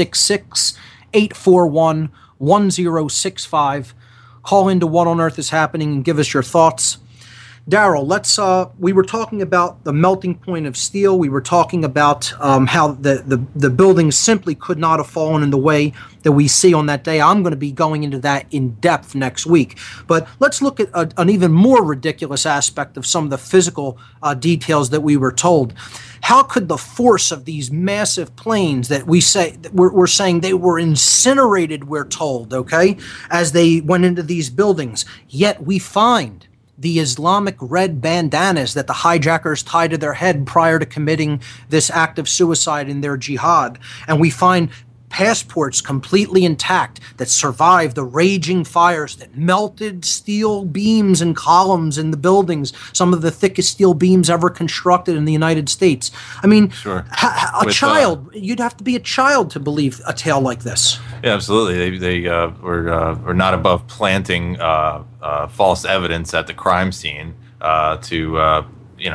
866-841-1065. Call into What on Earth is Happening and give us your thoughts. Darrell, we were talking about the melting point of steel. We were talking about how the buildings simply could not have fallen in the way that we see on that day. I'm going to be going into that in depth next week. But let's look at an even more ridiculous aspect of some of the physical details that we were told. How could the force of these massive planes that we're saying they were incinerated, we're told, okay, as they went into these buildings, yet we find the Islamic red bandanas that the hijackers tied to their head prior to committing this act of suicide in their jihad. And we find passports completely intact that survived the raging fires that melted steel beams and columns in the buildings, some of the thickest steel beams ever constructed in the United States. I mean, sure. You'd have to be a child to believe a tale like this. Yeah, absolutely. They were not above planting false evidence at the crime scene to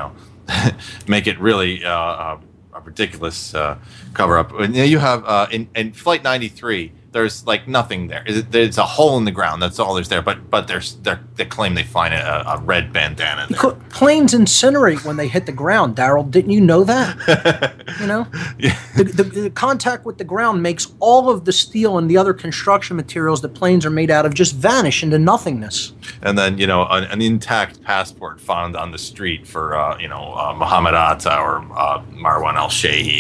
make it really a ridiculous cover-up. And you have in Flight 93, there's like nothing there. It's a hole in the ground. That's all there's there. But they claim they find a red bandana there. Planes incinerate when they hit the ground, Darrell. Didn't you know that? Yeah. The contact with the ground makes all of the steel and the other construction materials that planes are made out of just vanish into nothingness. And then an intact passport found on the street for Mohammed Atta or Marwan al-Shehi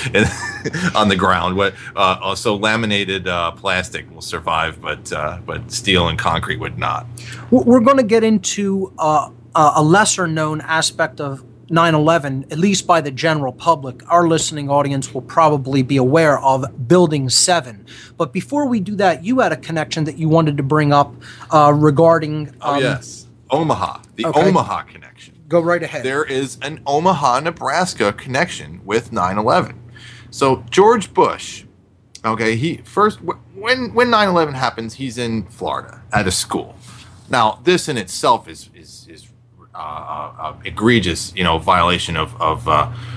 on the ground. Also laminated plastic will survive, but steel and concrete would not. We're going to get into a lesser-known aspect of 9/11, at least by the general public. Our listening audience will probably be aware of Building 7. But before we do that, you had a connection that you wanted to bring up regarding... yes, Omaha, Omaha connection. Go right ahead. There is an Omaha, Nebraska connection with 9/11. So George Bush... Okay, when 9/11 happens, he's in Florida at a school. Now, this in itself is egregious, violation of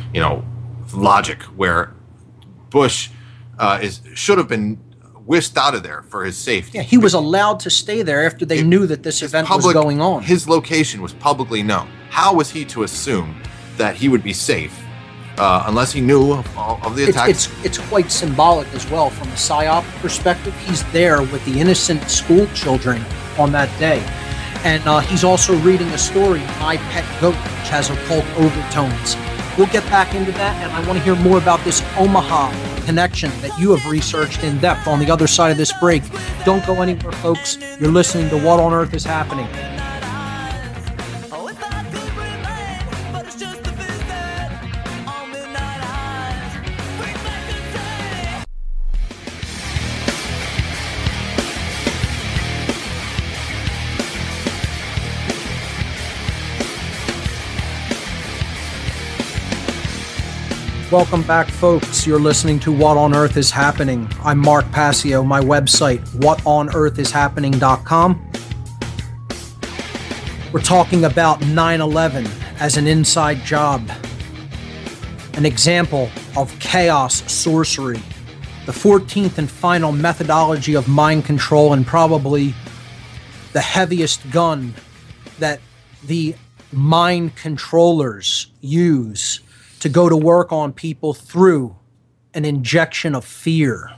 logic, where Bush should have been whisked out of there for his safety. Yeah, he was allowed to stay there after they knew that this event was going on. His location was publicly known. How was he to assume that he would be safe? Unless he knew of the attack. It's quite symbolic as well from a PSYOP perspective. He's there with the innocent school children on that day. And he's also reading a story, My Pet Goat, which has occult overtones. We'll get back into that, and I want to hear more about this Omaha connection that you have researched in depth on the other side of this break. Don't go anywhere, folks. You're listening to What on Earth is Happening. Welcome back, folks. You're listening to What on Earth is Happening. I'm Mark Passio. My website, whatonearthishappening.com. We're talking about 9/11 as an inside job, an example of chaos sorcery, the 14th and final methodology of mind control, and probably the heaviest gun that the mind controllers use to go to work on people through an injection of fear.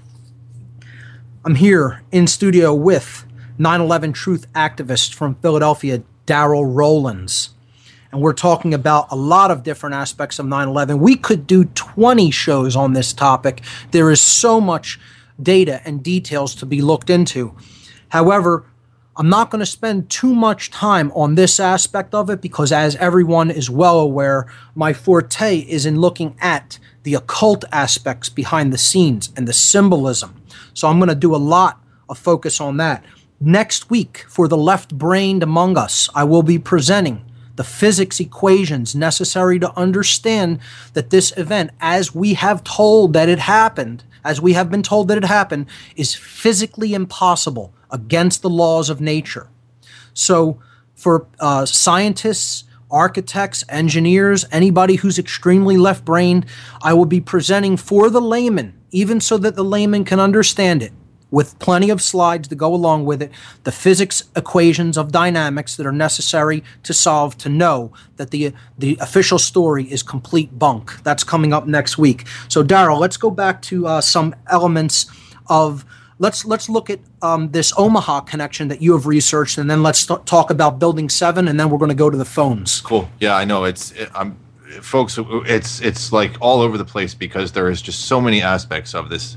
I'm here in studio with 9/11 truth activist from Philadelphia, Darrell Rollins. And we're talking about a lot of different aspects of 9/11. We could do 20 shows on this topic. There is so much data and details to be looked into. However, I'm not going to spend too much time on this aspect of it because, as everyone is well aware, my forte is in looking at the occult aspects behind the scenes and the symbolism. So I'm going to do a lot of focus on that. Next week, for the left-brained among us, I will be presenting the physics equations necessary to understand that this event, as we have told that it happened, as we have been told that it happened, is physically impossible against the laws of nature. So for scientists, architects, engineers, anybody who's extremely left-brained, I will be presenting for the layman, even so that the layman can understand it, with plenty of slides to go along with it, the physics equations of dynamics that are necessary to solve to know that the official story is complete bunk. That's coming up next week. So Darrell, let's go back to some elements of, let's look at this Omaha connection that you have researched, and then let's talk about Building 7, and then we're going to go to the phones. Cool. Yeah, I know. Folks, it's like all over the place because there is just so many aspects of this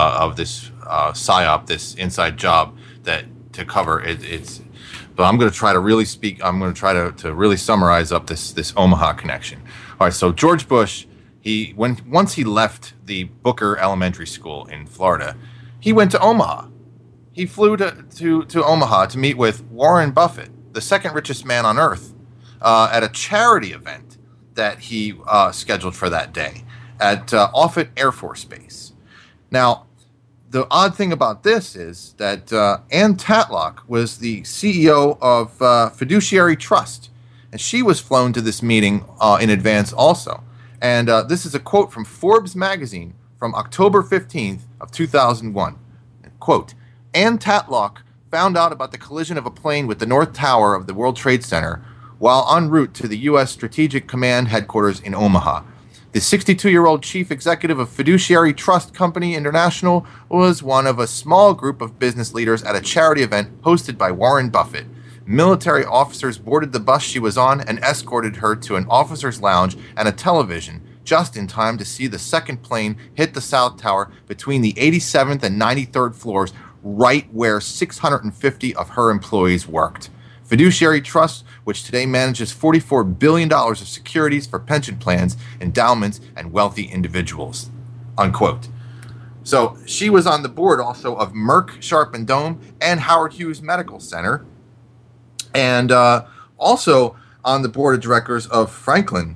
psyop, this inside job that to cover. But I'm going to try to really speak. I'm going to try to really summarize up this Omaha connection. All right. So George Bush, once he left the Booker Elementary School in Florida, he went to Omaha. He flew to Omaha to meet with Warren Buffett, the second richest man on earth, at a charity event that he scheduled for that day at Offutt Air Force Base. Now, the odd thing about this is that Ann Tatlock was the CEO of Fiduciary Trust, and she was flown to this meeting in advance also. And this is a quote from Forbes magazine from October 15th of 2001. Quote, Ann Tatlock found out about the collision of a plane with the North Tower of the World Trade Center while en route to the U.S. Strategic Command headquarters in Omaha. The 62-year-old chief executive of Fiduciary Trust Company International was one of a small group of business leaders at a charity event hosted by Warren Buffett. Military officers boarded the bus she was on and escorted her to an officer's lounge and a television, just in time to see the second plane hit the South Tower between the 87th and 93rd floors, right where 650 of her employees worked. Fiduciary Trust, which today manages $44 billion of securities for pension plans, endowments, and wealthy individuals. Unquote. So she was on the board also of Merck Sharp and Dome and Howard Hughes Medical Center, and also on the board of directors of Franklin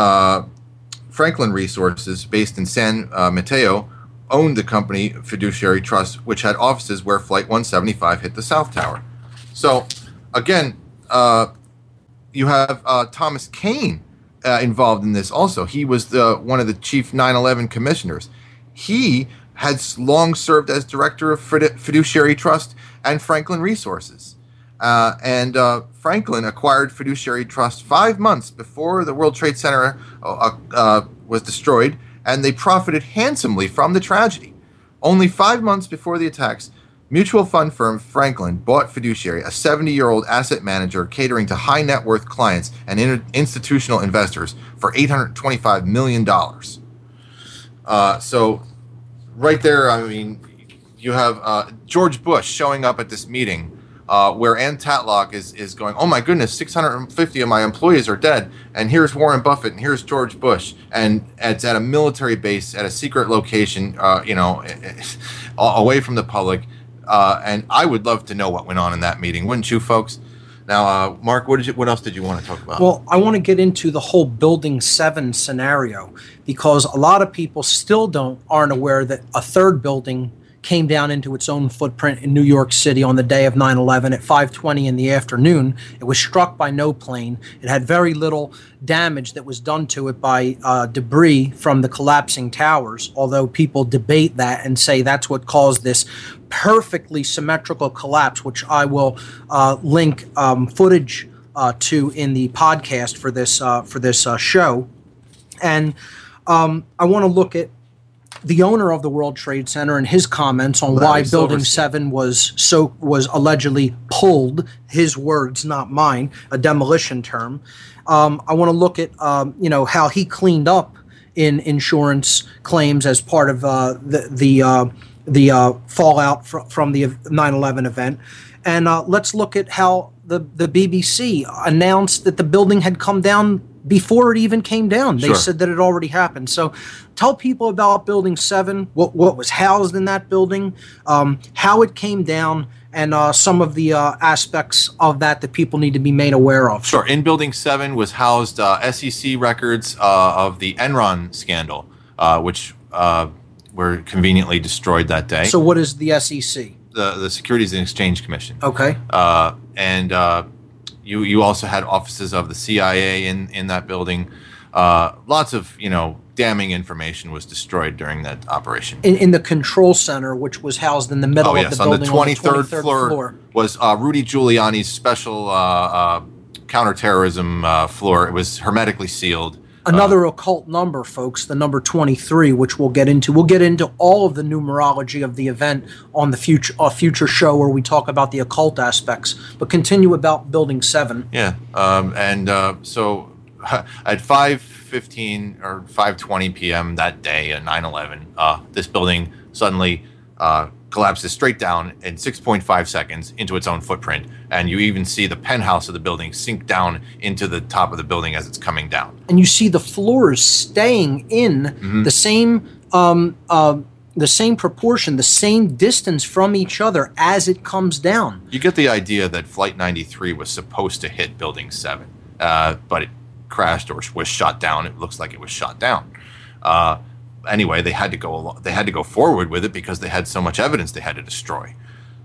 Resources, based in San Mateo, owned the company Fiduciary Trust, which had offices where Flight 175 hit the South Tower. So again, you have Thomas Kane involved in this also. He was one of the chief 9/11 commissioners. He had long served as director of Fiduciary Trust and Franklin Resources. And Franklin acquired Fiduciary Trust 5 months before the World Trade Center was destroyed, and they profited handsomely from the tragedy. Only 5 months before the attacks, Mutual fund firm Franklin bought Fiduciary, a 70-year-old asset manager catering to high net worth clients and institutional investors, for $825 million. So right there, I mean, you have George Bush showing up at this meeting where Ann Tatlock is going, oh my goodness, 650 of my employees are dead. And here's Warren Buffett and here's George Bush. And it's at a military base at a secret location, away from the public. And I would love to know what went on in that meeting, wouldn't you, folks? Now, Mark, what else did you want to talk about? Well, I want to get into the whole Building 7 scenario, because a lot of people still aren't aware that a third building came down into its own footprint in New York City on the day of 9/11 at 5:20 in the afternoon. It was struck by no plane. It had very little damage that was done to it by debris from the collapsing towers, although people debate that and say that's what caused this perfectly symmetrical collapse, which I will link footage to in the podcast for this show. And I want to look at the owner of the World Trade Center and his comments on why Building 7 was allegedly pulled. His words, not mine, a demolition term. I want to look at how he cleaned up in insurance claims as part of the fallout from the 9/11 event, and let's look at how the BBC announced that the building had come down before it even came down. They said that it already happened. So tell people about Building 7, what was housed in that building, how it came down, and some of the aspects of that people need to be made aware of. Sure. In Building 7 was housed SEC records of the Enron scandal, which were conveniently destroyed that day. So what is the SEC? The Securities and Exchange Commission. Okay. You also had offices of the CIA in that building. Lots of damning information was destroyed during that operation. In the control center, which was housed in the middle of the building, on the 23rd floor was Rudy Giuliani's special counterterrorism floor. It was hermetically sealed. Another occult number, folks, the number 23, which we'll get into. We'll get into all of the numerology of the event on the future show where we talk about the occult aspects. But continue about Building 7. Yeah, so at 5:15 or 5:20 p.m. that day at 9/11, this building suddenly collapses straight down in 6.5 seconds into its own footprint. And you even see the penthouse of the building sink down into the top of the building as it's coming down. And you see the floors staying in the same proportion, the same distance from each other as it comes down. You get the idea that Flight 93 was supposed to hit Building 7, but it crashed or was shot down. It looks like it was shot down. Anyway, they had to go forward with it because they had so much evidence they had to destroy.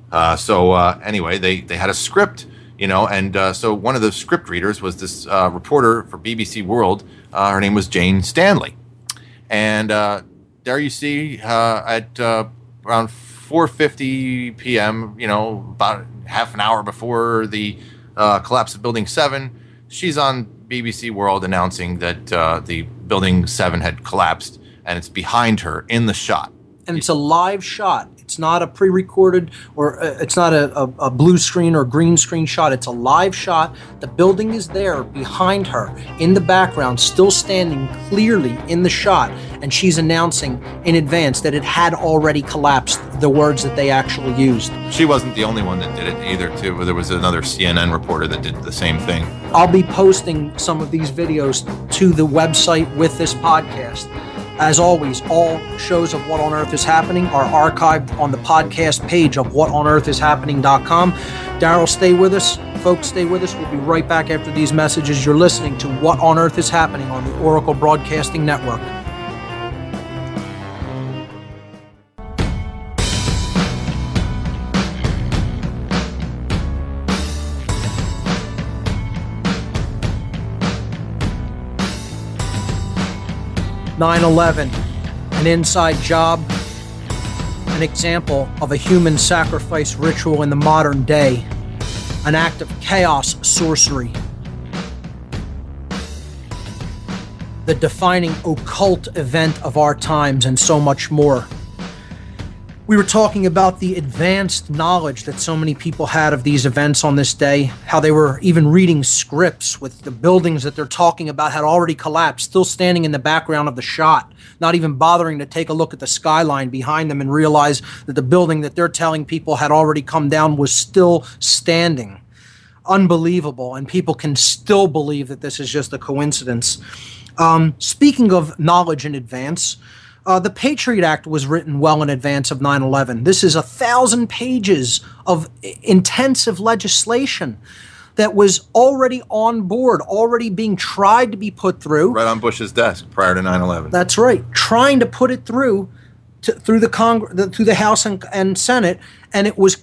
Anyway, they had a script, and so one of the script readers was this reporter for BBC World. Her name was Jane Stanley. And there you see at around 4:50 p.m., about half an hour before the collapse of Building 7, she's on BBC World announcing that the Building 7 had collapsed, and it's behind her in the shot. And it's a live shot. It's not a pre-recorded or it's not a blue screen or green screen shot. It's a live shot. The building is there behind her in the background, still standing clearly in the shot. And she's announcing in advance that it had already collapsed, the words that they actually used. She wasn't the only one that did it either, too. There was another CNN reporter that did the same thing. I'll be posting some of these videos to the website with this podcast. As always, all shows of What on Earth is Happening are archived on the podcast page of whatonearthishappening.com. Daryl, stay with us. Folks, stay with us. We'll be right back after these messages. You're listening to What on Earth is Happening on the Oracle Broadcasting Network. "9/11, an inside job, an example of a human sacrifice ritual in the modern day, an act of chaos sorcery, the defining occult event of our times, and so much more. We were talking about the advanced knowledge that so many people had of these events on this day, how they were even reading scripts with the buildings that they're talking about had already collapsed, still standing in the background of the shot, not even bothering to take a look at the skyline behind them and realize that the building that they're telling people had already come down was still standing. Unbelievable, and people can still believe that this is just a coincidence. Speaking of knowledge in advance, the Patriot Act was written well in advance of 9/11. This is 1,000 pages of intensive legislation that was already on board, already being tried to be put through. Right on Bush's desk prior to 9/11. That's right, trying to put it through through the House and Senate, and it was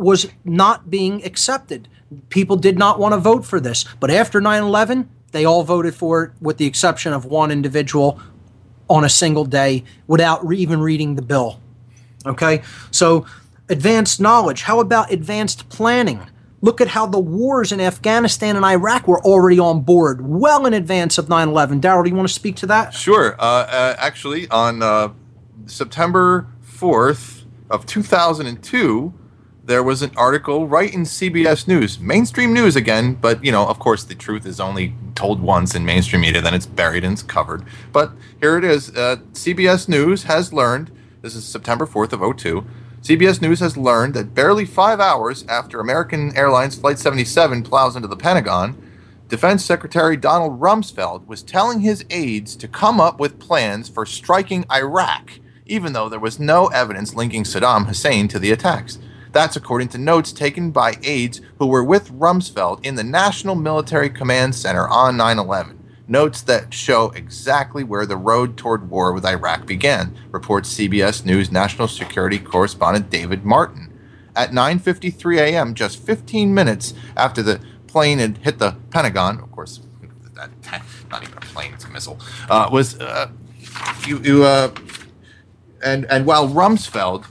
not being accepted. People did not want to vote for this, but after 9/11, they all voted for it, with the exception of one individual on a single day without even reading the bill. Okay, so advanced knowledge. How about advanced planning? Look at how the wars in Afghanistan and Iraq were already on board well in advance of 9/11. Daryl, do you want to speak to that? Sure. Actually, on September 4th of 2002, there was an article right in CBS News, mainstream news again, but, of course, the truth is only told once in mainstream media, then it's buried and it's covered. But here it is. CBS News has learned, this is September 4th of 2002, CBS News has learned that barely 5 hours after American Airlines Flight 77 plows into the Pentagon, Defense Secretary Donald Rumsfeld was telling his aides to come up with plans for striking Iraq, even though there was no evidence linking Saddam Hussein to the attacks. That's according to notes taken by aides who were with Rumsfeld in the National Military Command Center on 9/11. Notes that show exactly where the road toward war with Iraq began, reports CBS News national security correspondent David Martin. At 9:53 a.m., just 15 minutes after the plane had hit the Pentagon, of course, not even a plane, it's a missile, and while Rumsfeld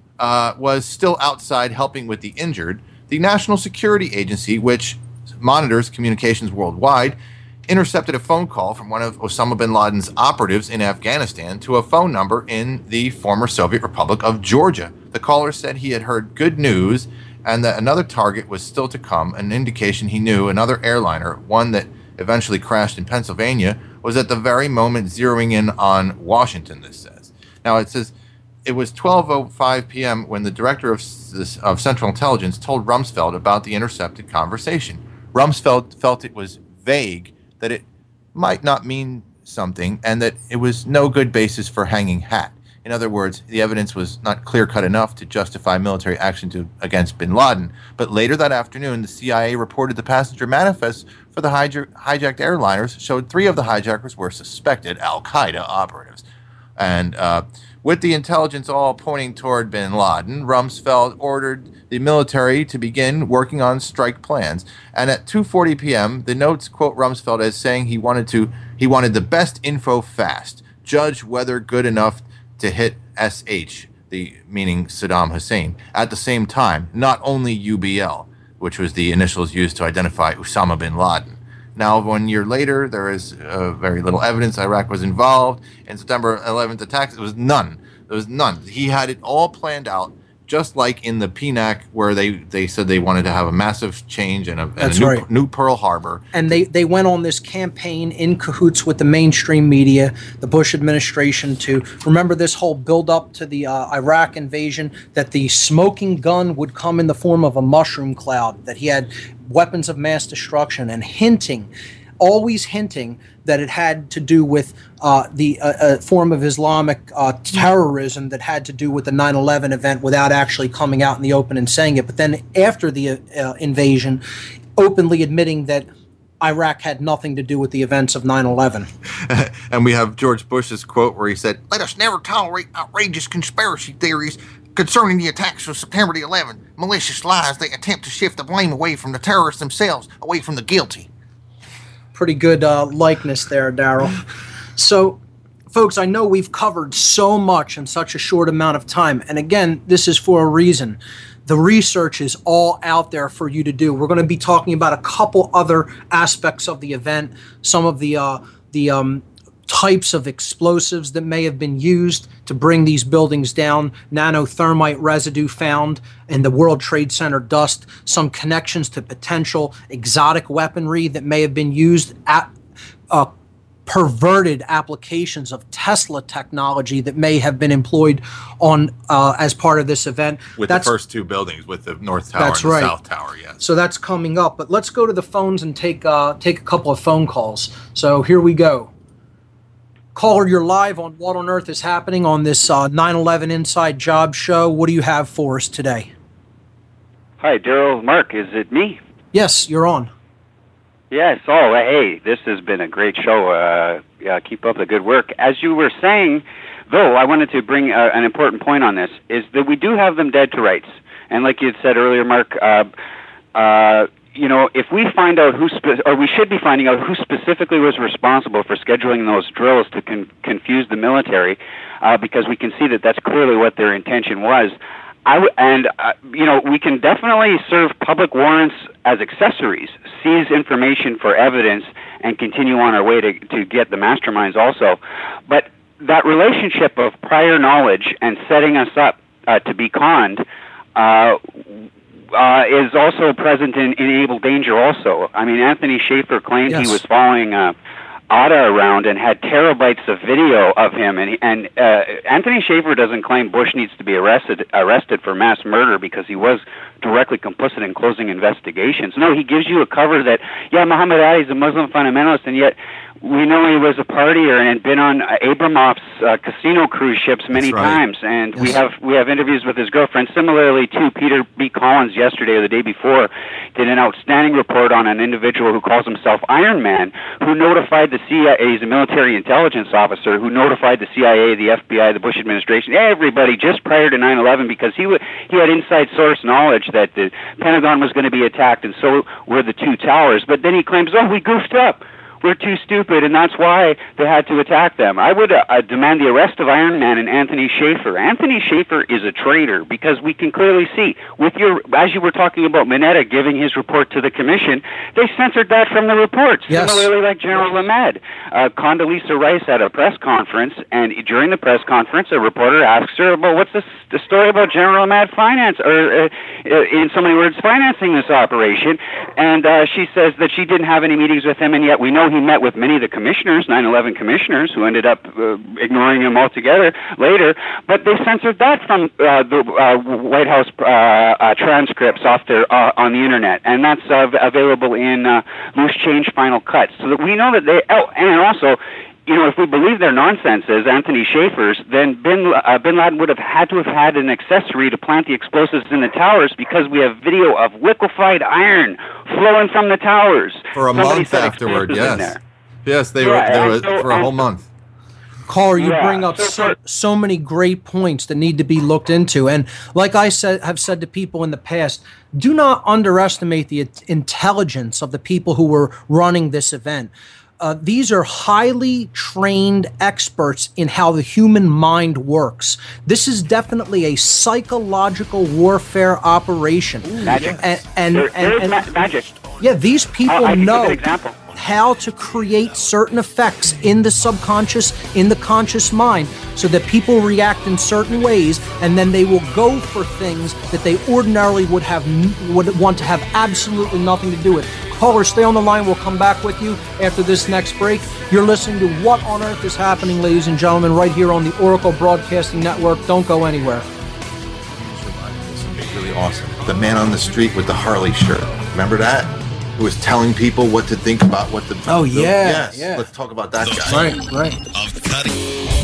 was still outside helping with the injured, the National Security Agency, which monitors communications worldwide, intercepted a phone call from one of Osama bin Laden's operatives in Afghanistan to a phone number in the former Soviet Republic of Georgia. The caller said he had heard good news and that another target was still to come, an indication he knew another airliner, one that eventually crashed in Pennsylvania, was at the very moment zeroing in on Washington, this says. Now, it says it was 12:05 p.m. when the director of Central Intelligence told Rumsfeld about the intercepted conversation. Rumsfeld felt it was vague, that it might not mean something, and that it was no good basis for hanging hat. In other words, the evidence was not clear-cut enough to justify military action against bin Laden. But later that afternoon, the CIA reported the passenger manifests for the hijacked airliners showed 3 of the hijackers were suspected al-Qaeda operatives. And with the intelligence all pointing toward bin Laden, Rumsfeld ordered the military to begin working on strike plans. And at 2:40 p.m., the notes quote Rumsfeld as saying he wanted the best info fast, judge whether good enough to hit SH, meaning Saddam Hussein, at the same time, not only UBL, which was the initials used to identify Osama bin Laden. Now, 1 year later, there is very little evidence Iraq was involved in September 11th attacks. There was none. He had it all planned out, just like in the PNAC, where they said they wanted to have a massive change and a new Pearl Harbor. And they went on this campaign in cahoots with the mainstream media, the Bush administration, to remember this whole build-up to the Iraq invasion, that the smoking gun would come in the form of a mushroom cloud, that he had weapons of mass destruction, and always hinting that it had to do with the form of Islamic terrorism that had to do with the 9/11 event, without actually coming out in the open and saying it. But then after the invasion, openly admitting that Iraq had nothing to do with the events of 9/11. And we have George Bush's quote where he said, "Let us never tolerate outrageous conspiracy theories concerning the attacks of September the 11th. Malicious lies they attempt to shift the blame away from the terrorists themselves, away from the guilty." Pretty good likeness there, Daryl. So, folks, I know we've covered so much in such a short amount of time. And again, this is for a reason. The research is all out there for you to do. We're going to be talking about a couple other aspects of the event, some of the types of explosives that may have been used to bring these buildings down, nanothermite residue found in the World Trade Center dust, some connections to potential exotic weaponry that may have been used at perverted applications of Tesla technology that may have been employed on as part of this event. With the first two buildings, with the North Tower and the right. South Tower, yes. So that's coming up. But let's go to the phones and take a couple of phone calls. So here we go. Caller, you're live on What on Earth is Happening on this 9/11 Inside Job show. What do you have for us today? Hi, Daryl. Mark, is it me? Yes, you're on. Yes. Oh, hey, this has been a great show. Keep up the good work. As you were saying, though, I wanted to bring an important point on this, is that we do have them dead to rights. And like you had said earlier, Mark, if we find out or we should be finding out who specifically was responsible for scheduling those drills to confuse the military, because we can see that that's clearly what their intention was. We can definitely serve public warrants as accessories, seize information for evidence, and continue on our way to get the masterminds also. But that relationship of prior knowledge and setting us up to be conned is also present in Able Danger also. I mean, Anthony Schaefer claimed Yes. he was following Atta around and had terabytes of video of him, and Anthony Schaefer doesn't claim Bush needs to be arrested for mass murder because he was directly complicit in closing investigations. No, he gives you a cover that, Muhammad Ali is a Muslim fundamentalist, and yet we know he was a partier and been on Abramov's casino cruise ships many times, and Yes. we have interviews with his girlfriend. Similarly, too, Peter B. Collins yesterday or the day before did an outstanding report on an individual who calls himself Iron Man, who notified the CIA. He's a military intelligence officer who notified the CIA, the FBI, the Bush administration, everybody just prior to 9/11, because he had inside source knowledge that the Pentagon was going to be attacked, and so were the two towers. But then he claims, we goofed up. We're too stupid, and that's why they had to attack them. I would demand the arrest of Iron Man and Anthony Schaefer. Anthony Schaefer is a traitor because we can clearly see, as you were talking about Mineta giving his report to the commission, they censored that from the reports. Yes. Similarly, like General Ahmed. Condoleezza Rice at a press conference, and during the press conference, a reporter asks her, well, what's the story about General Ahmed finance, or in so many words, financing this operation? And she says that she didn't have any meetings with him, and yet we know he met with many of the commissioners, 9/11 commissioners, who ended up ignoring him altogether later. But they censored that from the White House transcripts off their on the internet, and that's available in Loose Change Final Cut. So that we know that they. Oh, and also, if we believe their nonsense is Anthony Schaefer's, then Bin Laden would have had to have had an accessory to plant the explosives in the towers, because we have video of liquefied iron flowing from the towers. For a Somebody month set afterward, explosives in yes. there. Yes, they Yeah, were and so- for a whole month. Caller, you Yeah, bring up so many great points that need to be looked into. And like I have said to people in the past, do not underestimate the intelligence of the people who were running this event. These are highly trained experts in how the human mind works. This is definitely a psychological warfare operation. Magic. And There is magic. yeah, these people I can give know an example. how to create certain effects in the subconscious, in the conscious mind, so that people react in certain ways, and then they will go for things that they ordinarily would want to have absolutely nothing to do with. Caller, stay on the line. We'll come back with you after this next break. You're listening to What on Earth is Happening, ladies and gentlemen, right here on the Oracle Broadcasting Network. Don't go anywhere. It's really awesome. The man on the street with the Harley shirt. Remember that? Who was telling people what to think about what the. Oh, yeah, Yes. yeah. Let's talk about that guy. Right. Of cutting.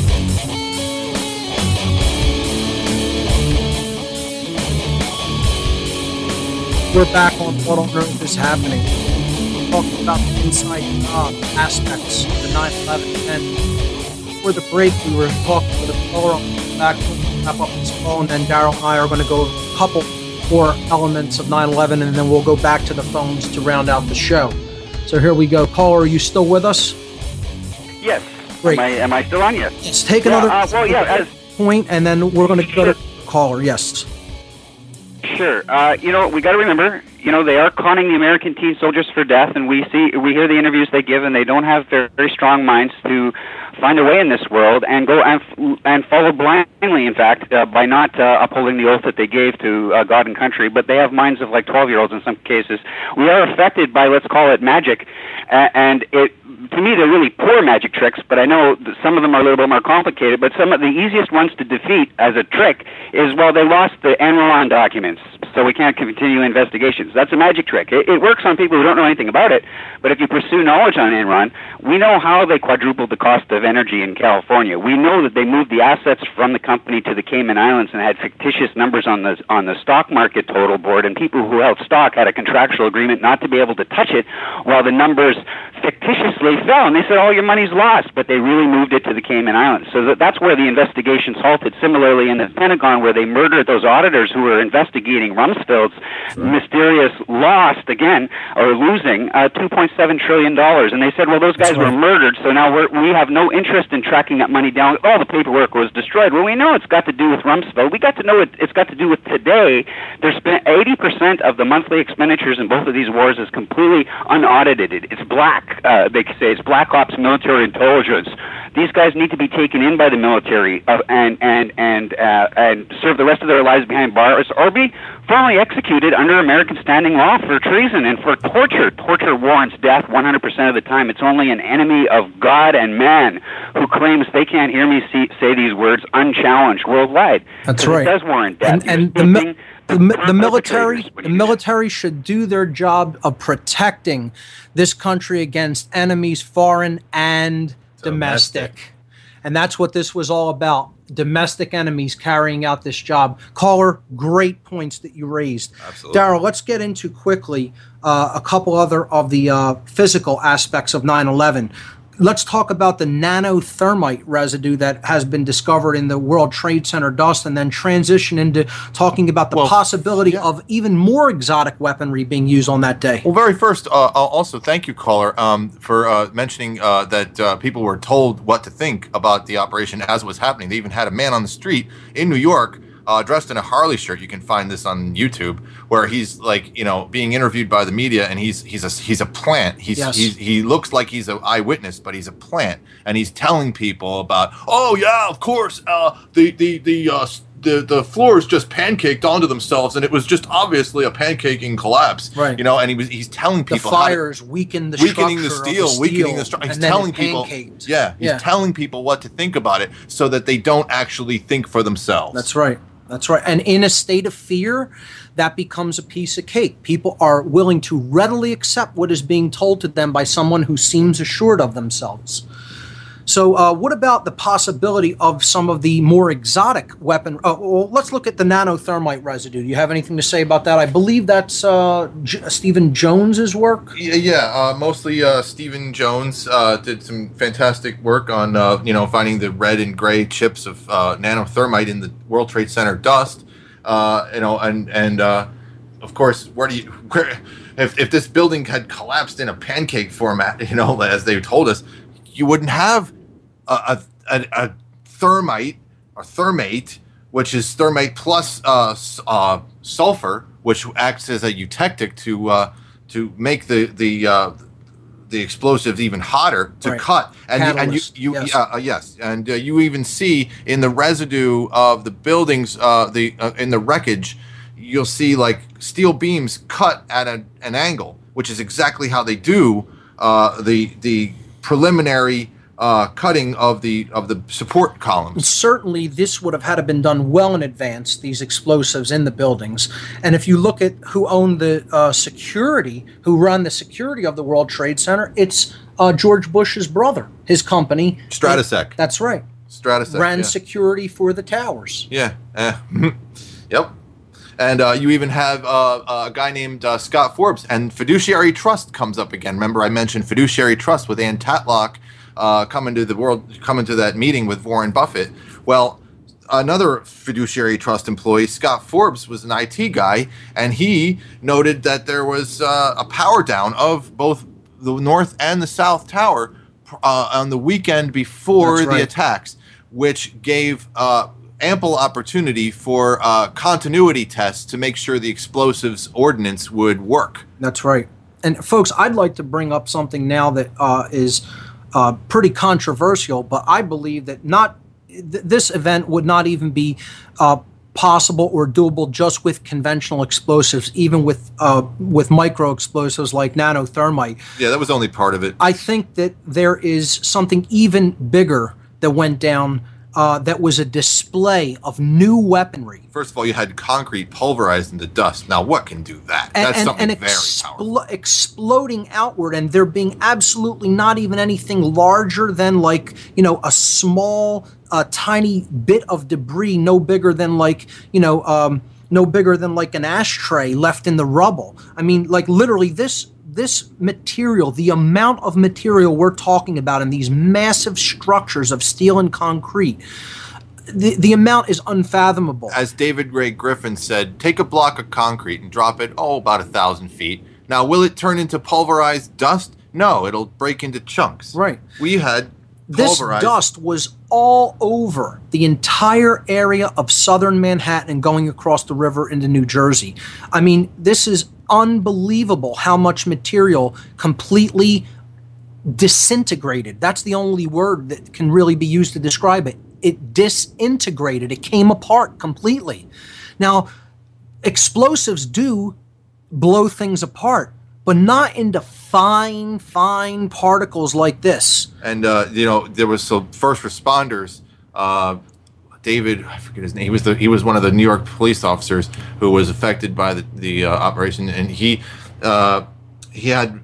We're back on What on Earth is Happening. We're talking about the inside aspects of the 9/11 event. Before the break, we were talking with a caller on the back to wrap up this call, and then Daryl and I are going to go over a couple more elements of 9/11, and then we'll go back to the phones to round out the show. So here we go. Caller, are you still with us? Yes. Great. Am I still on? Yes. Let's take another as point, and then we're going to go to caller. Yes. Sure. We got to remember, they are conning the American teen soldiers for death, and we hear the interviews they give, and they don't have very, very strong minds to find a way in this world and go and follow blindly, in fact, by not upholding the oath that they gave to God and country, but they have minds of like 12-year-olds in some cases. We are affected by, let's call it magic, and to me, they're really poor magic tricks, but I know that some of them are a little bit more complicated. But some of the easiest ones to defeat as a trick is, well, they lost the Enron documents, so we can't continue investigations. That's a magic trick. It works on people who don't know anything about it, but if you pursue knowledge on Enron, we know how they quadrupled the cost of energy in California. We know that they moved the assets from the company to the Cayman Islands and had fictitious numbers on the stock market total board, and people who held stock had a contractual agreement not to be able to touch it while the numbers fictitiously fell, and they said, all your money's lost, but they really moved it to the Cayman Islands. So that's where the investigations halted. Similarly, in the Pentagon, where they murdered those auditors who were investigating Rumsfeld's mysterious lost, again, or losing $2.7 trillion. And they said, well, those guys were murdered, so now we have no interest in tracking that money down. All the paperwork was destroyed. Well, we know it's got to do with Rumsfeld. We got to know it's got to do with today. There's been 80% of the monthly expenditures in both of these wars is completely unaudited. It's black. They say it's black ops military intelligence. These guys need to be taken in by the military and serve the rest of their lives behind bars, or be formally executed under American standing law for treason and for torture. Torture warrants death 100% of the time. It's only an enemy of God and man who claims they can't hear me say these words unchallenged worldwide. That's right. It does warrant death. And the military should do their job of protecting this country against enemies, foreign and domestic. And that's what this was all about. Domestic enemies carrying out this job. Caller, great points that you raised. Absolutely. Daryl, let's get into quickly a couple other of the physical aspects of 9/11. Let's talk about the nanothermite residue that has been discovered in the World Trade Center dust, and then transition into talking about the possibility of even more exotic weaponry being used on that day. Well, very first, also thank you, caller, for mentioning that people were told what to think about the operation as it was happening. They even had a man on the street in New York dressed in a Harley shirt. You can find this on YouTube, where he's like, being interviewed by the media, and he's a plant. He looks like he's an eyewitness, but he's a plant, and he's telling people about, oh yeah, of course, the floors just pancaked onto themselves, and it was just obviously a pancaking collapse. Right. And he's telling people the fires weakened the weakening the structure steel, weakening the structure. He's telling people, he's telling people what to think about it, so that they don't actually think for themselves. That's right. That's right. And in a state of fear, that becomes a piece of cake. People are willing to readily accept what is being told to them by someone who seems assured of themselves. So what about the possibility of some of the more exotic weapon? Well, let's look at the nanothermite residue. Do you have anything to say about that? I believe that's Stephen Jones's work. Yeah, mostly Stephen Jones did some fantastic work on finding the red and gray chips of nanothermite in the World Trade Center dust. And of course, if this building had collapsed in a pancake format, as they told us, you wouldn't have a thermite or thermate, which is thermate plus sulfur, which acts as a eutectic to make the explosives even hotter to cut. And you even see in the residue of the buildings, in the wreckage, you'll see like steel beams cut at an angle, which is exactly how they do the preliminary cutting of the support columns. Certainly, this would have had to been done well in advance, these explosives in the buildings. And if you look at who owned the security, who run the security of the World Trade Center, it's George Bush's brother, his company. Stratesec. That's right. Stratesec ran security for the towers. Yeah. Yep. And you even have a guy named Scott Forbes, and Fiduciary Trust comes up again. Remember, I mentioned Fiduciary Trust with Ann Tatlock coming to that meeting with Warren Buffett. Well, another Fiduciary Trust employee, Scott Forbes, was an IT guy, and he noted that there was a power down of both the North and the South Tower on the weekend before the attacks, which gave ample opportunity for continuity tests to make sure the explosives ordnance would work. That's right. And folks, I'd like to bring up something now that is pretty controversial, but I believe that this event would not even be possible or doable just with conventional explosives, even with micro explosives like nanothermite. Yeah, that was only part of it. I think that there is something even bigger that went down. That was a display of new weaponry. First of all, you had concrete pulverized into dust. Now, what can do that? That's something very powerful. Exploding outward, and there being absolutely not even anything larger than a small, tiny bit of debris, no bigger than no bigger than an ashtray left in the rubble. I mean, literally this material, the amount of material we're talking about in these massive structures of steel and concrete, the amount is unfathomable. As David Ray Griffin said, take a block of concrete and drop it, about 1,000 feet. Now, will it turn into pulverized dust? No, it'll break into chunks. Right. We had this dust was all over the entire area of southern Manhattan and going across the river into New Jersey. I mean, this is unbelievable how much material completely disintegrated. That's the only word that can really be used to describe it. It disintegrated. It came apart completely. Now, explosives do blow things apart, but not into fine particles like this. And, there was some first responders, David, I forget his name. He was one of the New York police officers who was affected by the operation, and he had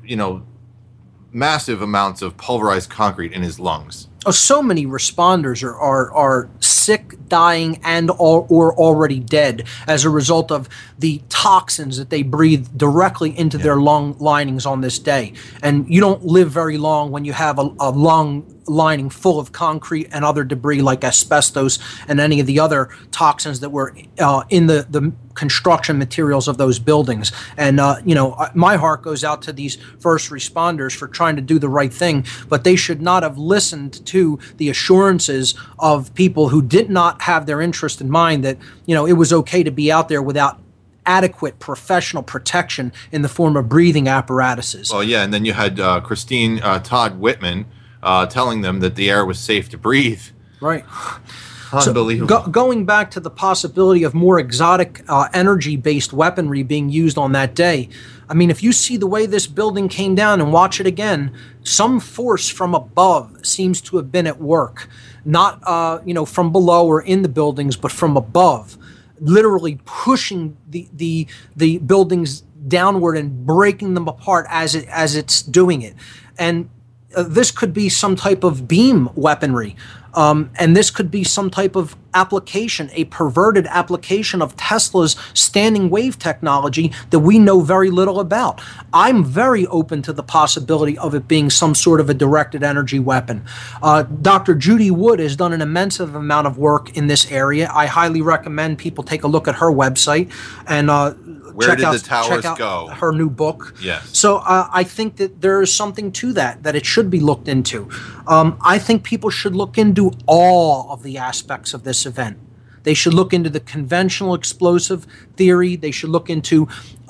massive amounts of pulverized concrete in his lungs. Oh, so many responders are sick, dying, and or already dead as a result of the toxins that they breathe directly into their lung linings on this day. And you don't live very long when you have a lung lining full of concrete and other debris like asbestos and any of the other toxins that were in the construction materials of those buildings. And, my heart goes out to these first responders for trying to do the right thing, but they should not have listened to the assurances of people who did not have their interest in mind that, it was okay to be out there without adequate professional protection in the form of breathing apparatuses. Well, yeah, and then you had Christine Todd Whitman telling them that the air was safe to breathe. Right. Unbelievable. So, going back to the possibility of more exotic energy-based weaponry being used on that day, I mean, if you see the way this building came down and watch it again, some force from above seems to have been at work. Not, from below or in the buildings, but from above, literally pushing the buildings downward and breaking them apart as it's doing it. And this could be some type of beam weaponry. And this could be some type of application, a perverted application of Tesla's standing wave technology that we know very little about. I'm very open to the possibility of it being some sort of a directed energy weapon. Dr. Judy Wood has done an immense amount of work in this area. I highly recommend people take a look at her website and Where did the towers go? Her new book. Yes. So I think that there is something to that it should be looked into. I think people should look into all of the aspects of this event. They should look into the conventional explosive theory. They should look into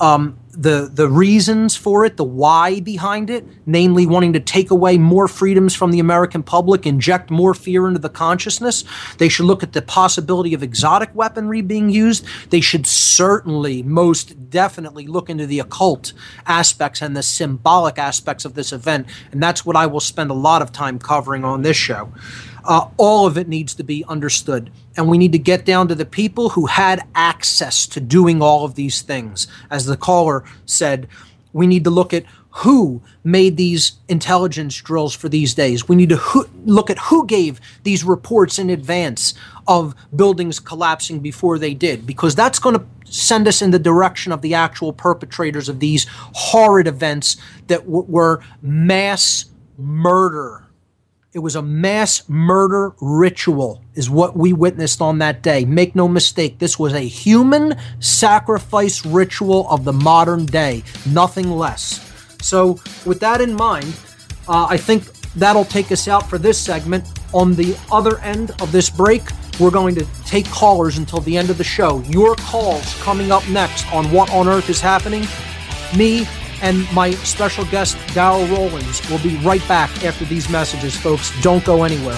the reasons for it, the why behind it, namely wanting to take away more freedoms from the American public, inject more fear into the consciousness. They should look at the possibility of exotic weaponry being used. They should certainly, most definitely look into the occult aspects and the symbolic aspects of this event. And that's what I will spend a lot of time covering on this show. All of it needs to be understood. And we need to get down to the people who had access to doing all of these things. As the caller said, we need to look at who made these intelligence drills for these days. We need to look at who gave these reports in advance of buildings collapsing before they did, because that's going to send us in the direction of the actual perpetrators of these horrid events that were mass murder. It was a mass murder ritual is what we witnessed on that day. Make no mistake, this was a human sacrifice ritual of the modern day, nothing less. So with that in mind, I think that'll take us out for this segment. On the other end of this break, we're going to take callers until the end of the show. Your calls coming up next on What on Earth is Happening. Me and my special guest, Darrell Rawlings, will be right back after these messages, folks. Don't go anywhere.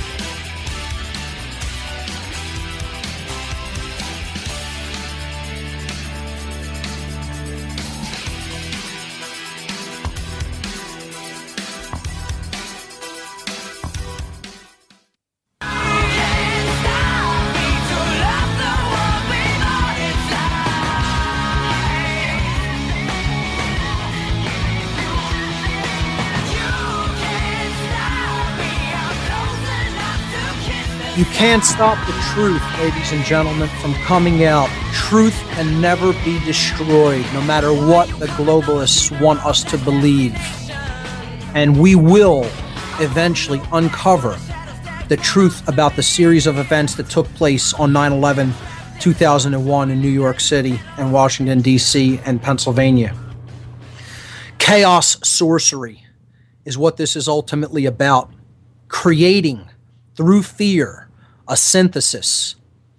You can't stop the truth, ladies and gentlemen, from coming out. Truth can never be destroyed, no matter what the globalists want us to believe. And we will eventually uncover the truth about the series of events that took place on 9/11, 2001 in New York City and Washington, D.C. and Pennsylvania. Chaos sorcery is what this is ultimately about. Creating, through fear, a synthesis.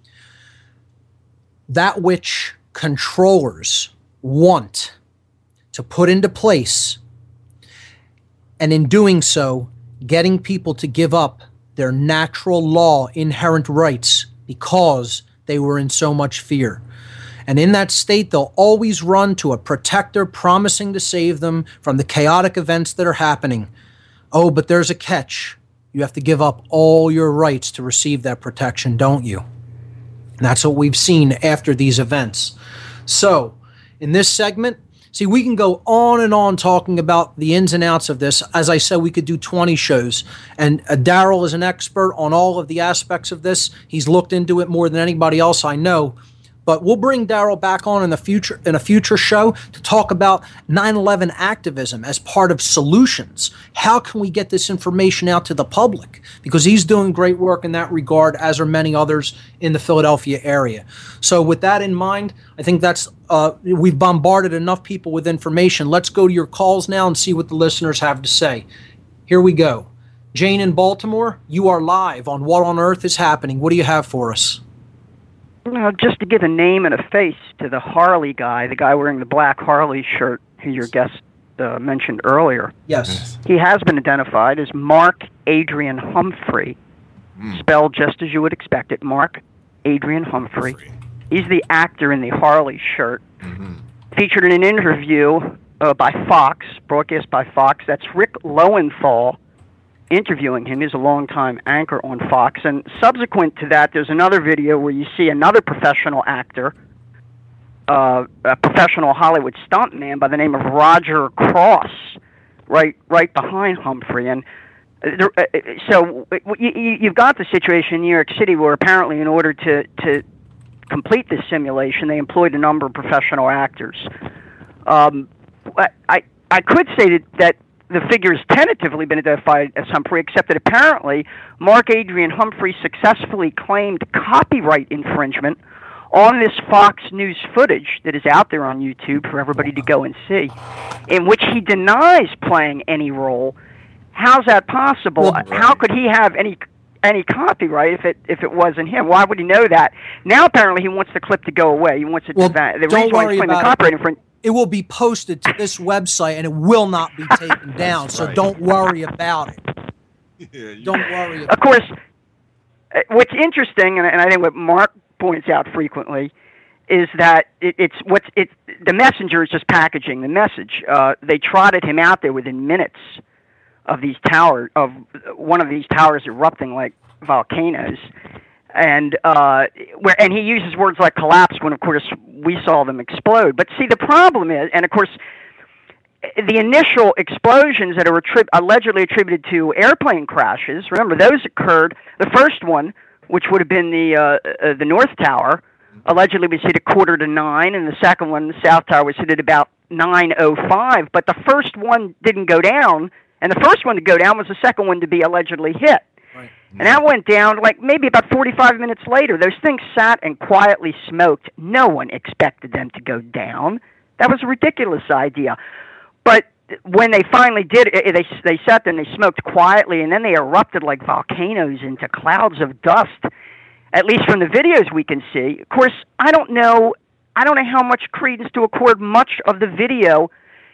That which controllers want to put into place, and in doing so, getting people to give up their natural law inherent rights because they were in so much fear. And in that state, they'll always run to a protector promising to save them from the chaotic events that are happening. Oh, but there's a catch. You have to give up all your rights to receive that protection, don't you? And that's what we've seen after these events. So, in this segment, see, we can go on and on talking about the ins and outs of this. As I said, we could do 20 shows. And Darrell is an expert on all of the aspects of this. He's looked into it more than anybody else I know. But we'll bring Darrell back on in a future show to talk about 9/11 activism as part of solutions. How can we get this information out to the public? Because he's doing great work in that regard, as are many others in the Philadelphia area. So with that in mind, I think that's we've bombarded enough people with information. Let's go to your calls now and see what the listeners have to say. Here we go. Jane in Baltimore, you are live on What on Earth is Happening. What do you have for us? Just to give a name and a face to the Harley guy, the guy wearing the black Harley shirt who your guest mentioned earlier. Yes. He has been identified as Mark Adrian Humphrey, spelled just as you would expect it, Mark Adrian Humphrey. He's the actor in the Harley shirt. Featured in an interview by Fox, broadcast by Fox. That's Rick Lowenthal interviewing him. He's a longtime anchor on Fox. And subsequent to that, there's another video where you see another professional actor, a professional Hollywood stuntman by the name of Roger Cross, right behind Humphrey. And so you've got the situation in New York City where apparently in order to complete this simulation, they employed a number of professional actors. I could say that the figure has tentatively been identified as Humphrey, except that apparently Mark Adrian Humphrey successfully claimed copyright infringement on this Fox News footage that is out there on YouTube for everybody to go and see, in which he denies playing any role. How's that possible? Well, how could he have any copyright if it wasn't him? Why would he know that? Now apparently he wants the clip to go away. He wants it to the reason why he's claiming copyright infringement. It will be posted to this website, and it will not be taken down. So don't worry about it. Don't worry about it. Of course, what's interesting, and I think what Mark points out frequently, is that the messenger is just packaging the message. They trotted him out there within minutes of one of these towers erupting like volcanoes. And he uses words like collapse when, of course, we saw them explode. But see, the problem is, and of course, the initial explosions that are allegedly attributed to airplane crashes. Remember, those occurred. The first one, which would have been the North Tower, allegedly was hit at 9:15, and the second one, the South Tower, was hit at about 9:05. But the first one didn't go down, and the first one to go down was the second one to be allegedly hit. And that went down like maybe about 45 minutes later. Those things sat and quietly smoked. No one expected them to go down. That was a ridiculous idea. But when they finally did, they sat there and they smoked quietly, and then they erupted like volcanoes into clouds of dust, at least from the videos we can see. Of course, I don't know how much credence to accord much of the video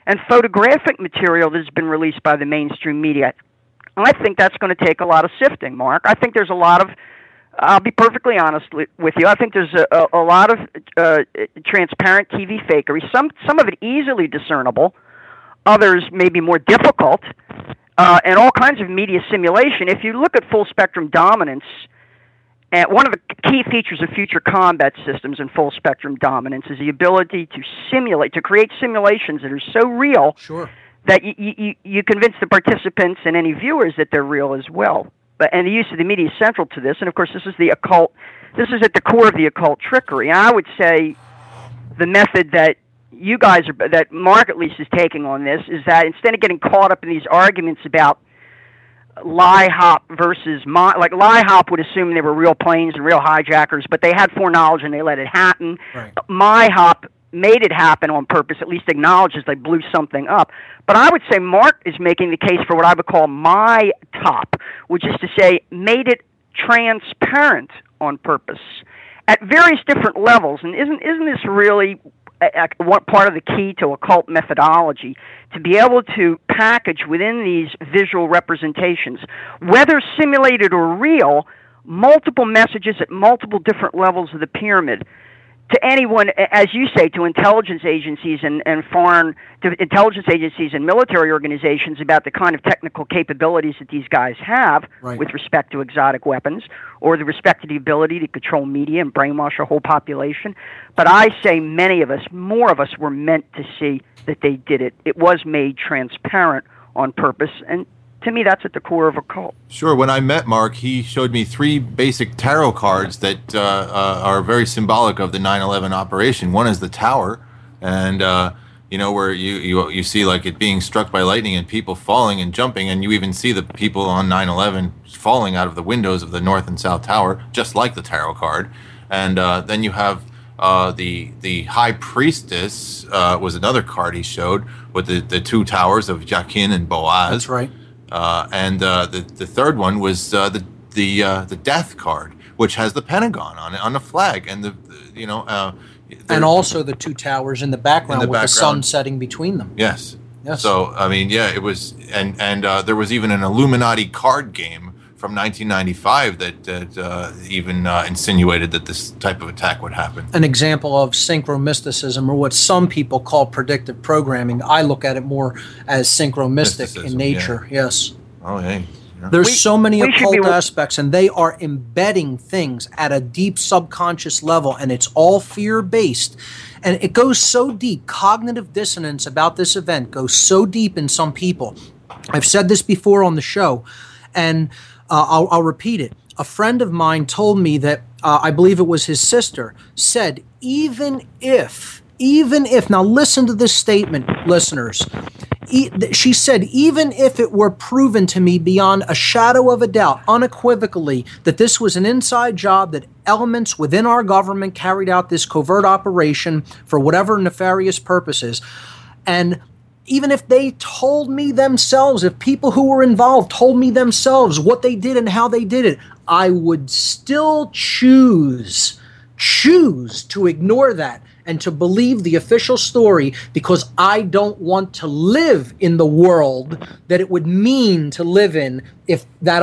and photographic material that has been released by the mainstream media. And I think that's going to take a lot of sifting, Mark. I think there's a lot of, I'll be perfectly honest with you, I think there's a lot of transparent TV fakery, some of it easily discernible, others maybe more difficult, and all kinds of media simulation. If you look at full spectrum dominance, one of the key features of future combat systems and full spectrum dominance is the ability to simulate, to create simulations that are so real that you convince the participants and any viewers that they're real as well. And the use of the media is central to this. And of course, this is the occult. This is at the core of the occult trickery. And I would say the method that you guys are, that Mark at least is taking on this, is that instead of getting caught up in these arguments about LIHOP versus like LIHOP would assume they were real planes and real hijackers, but they had foreknowledge and they let it happen. Right. MIHOP made it happen on purpose, at least acknowledges they blew something up. But I would say Mark is making the case for what I would call MITOP, which is to say made it transparent on purpose at various different levels. And isn't this really one part of the key to occult methodology, to be able to package within these visual representations, whether simulated or real, multiple messages at multiple different levels of the pyramid to anyone, as you say, to intelligence agencies and foreign to intelligence agencies and military organizations about the kind of technical capabilities that these guys have with respect to exotic weapons, or the respect to the ability to control media and brainwash a whole population. But I say many of us, more of us, were meant to see that they did it. It was made transparent on purpose, and to me, that's at the core of a cult. Sure. When I met Mark, he showed me 3 basic tarot cards that are very symbolic of the 9/11 operation. One is the tower, and where you see like it being struck by lightning and people falling and jumping, and you even see the people on 9/11 falling out of the windows of the North and South Tower, just like the tarot card. And then you have the High Priestess was another card he showed with the 2 towers of Jachin and Boaz. That's right. And the third one was the Death card, which has the Pentagon on the flag, and and also the 2 towers in the background with the sun setting between them. Yes. So I mean, yeah, it was, and there was even an Illuminati card game from 1995 that even insinuated that this type of attack would happen. An example of synchromysticism, or what some people call predictive programming. I look at it more as synchromystic in nature. Yeah. Yes. Oh, hey. Yeah. There's so many occult aspects, and they are embedding things at a deep subconscious level, and it's all fear-based. And it goes so deep. Cognitive dissonance about this event goes so deep in some people. I've said this before on the show, and I'll repeat it. A friend of mine told me that, I believe it was his sister, said, even if, now listen to this statement, listeners. She said, even if it were proven to me beyond a shadow of a doubt, unequivocally, that this was an inside job, that elements within our government carried out this covert operation for whatever nefarious purposes, and even if they told me themselves, if people who were involved told me themselves what they did and how they did it, I would still choose to ignore that and to believe the official story, because I don't want to live in the world that it would mean to live in if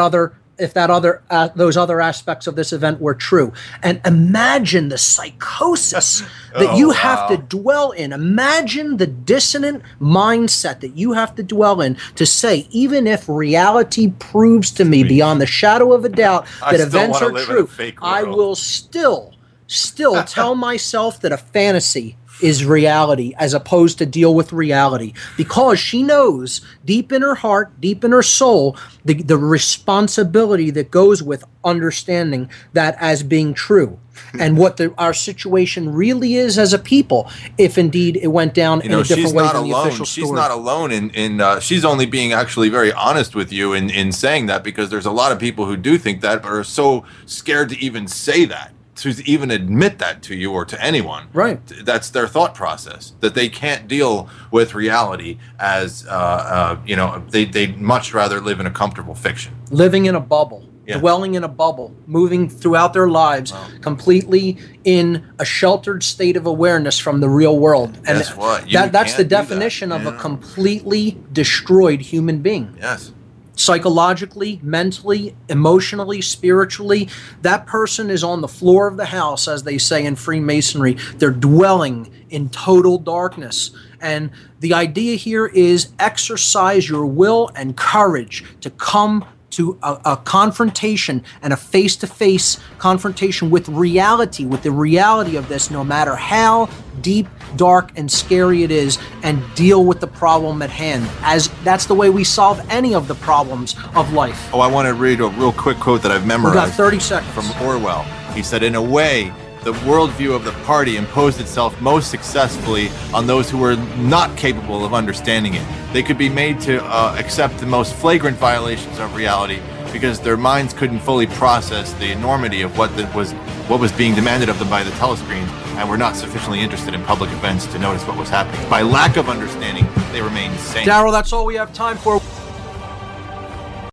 those other aspects of this event were true. And imagine the psychosis that you have to dwell in. Imagine the dissonant mindset that you have to dwell in to say, even if reality proves to me beyond the shadow of a doubt that events are true, I will still tell myself that a fantasy is reality, as opposed to deal with reality, because she knows deep in her heart, deep in her soul, the responsibility that goes with understanding that as being true, and what our situation really is as a people, if indeed it went down in a different way than the official story. She's not alone in she's only being actually very honest with you in saying that, because there's a lot of people who do think that, but are so scared to even say that, to even admit that to you or to anyone. Right. That's their thought process, that they can't deal with reality as, they'd much rather live in a comfortable fiction. Living in a bubble. Yeah. dwelling in a bubble, moving throughout their lives, completely in a sheltered state of awareness from the real world. And Guess what? You that's the can't do that. definition of a Yeah. completely destroyed human being. Yes. Psychologically, mentally, emotionally, spiritually, that person is on the floor of the house, as they say in Freemasonry. They're dwelling in total darkness. And the idea here is exercise your will and courage to come to a confrontation and a face-to-face confrontation with reality, with the reality of this, no matter how deep, dark, and scary it is, and deal with the problem at hand, as that's the way we solve any of the problems of life. Oh, I want to read a real quick quote that I've We memorized. got 30 seconds. From Orwell. He said, in a way, the worldview of the party imposed itself most successfully on those who were not capable of understanding it. They could be made to accept the most flagrant violations of reality because their minds couldn't fully process the enormity of what was being demanded of them by the telescreens, and were not sufficiently interested in public events to notice what was happening. By lack of understanding, they remained sane. Daryl, that's all we have time for.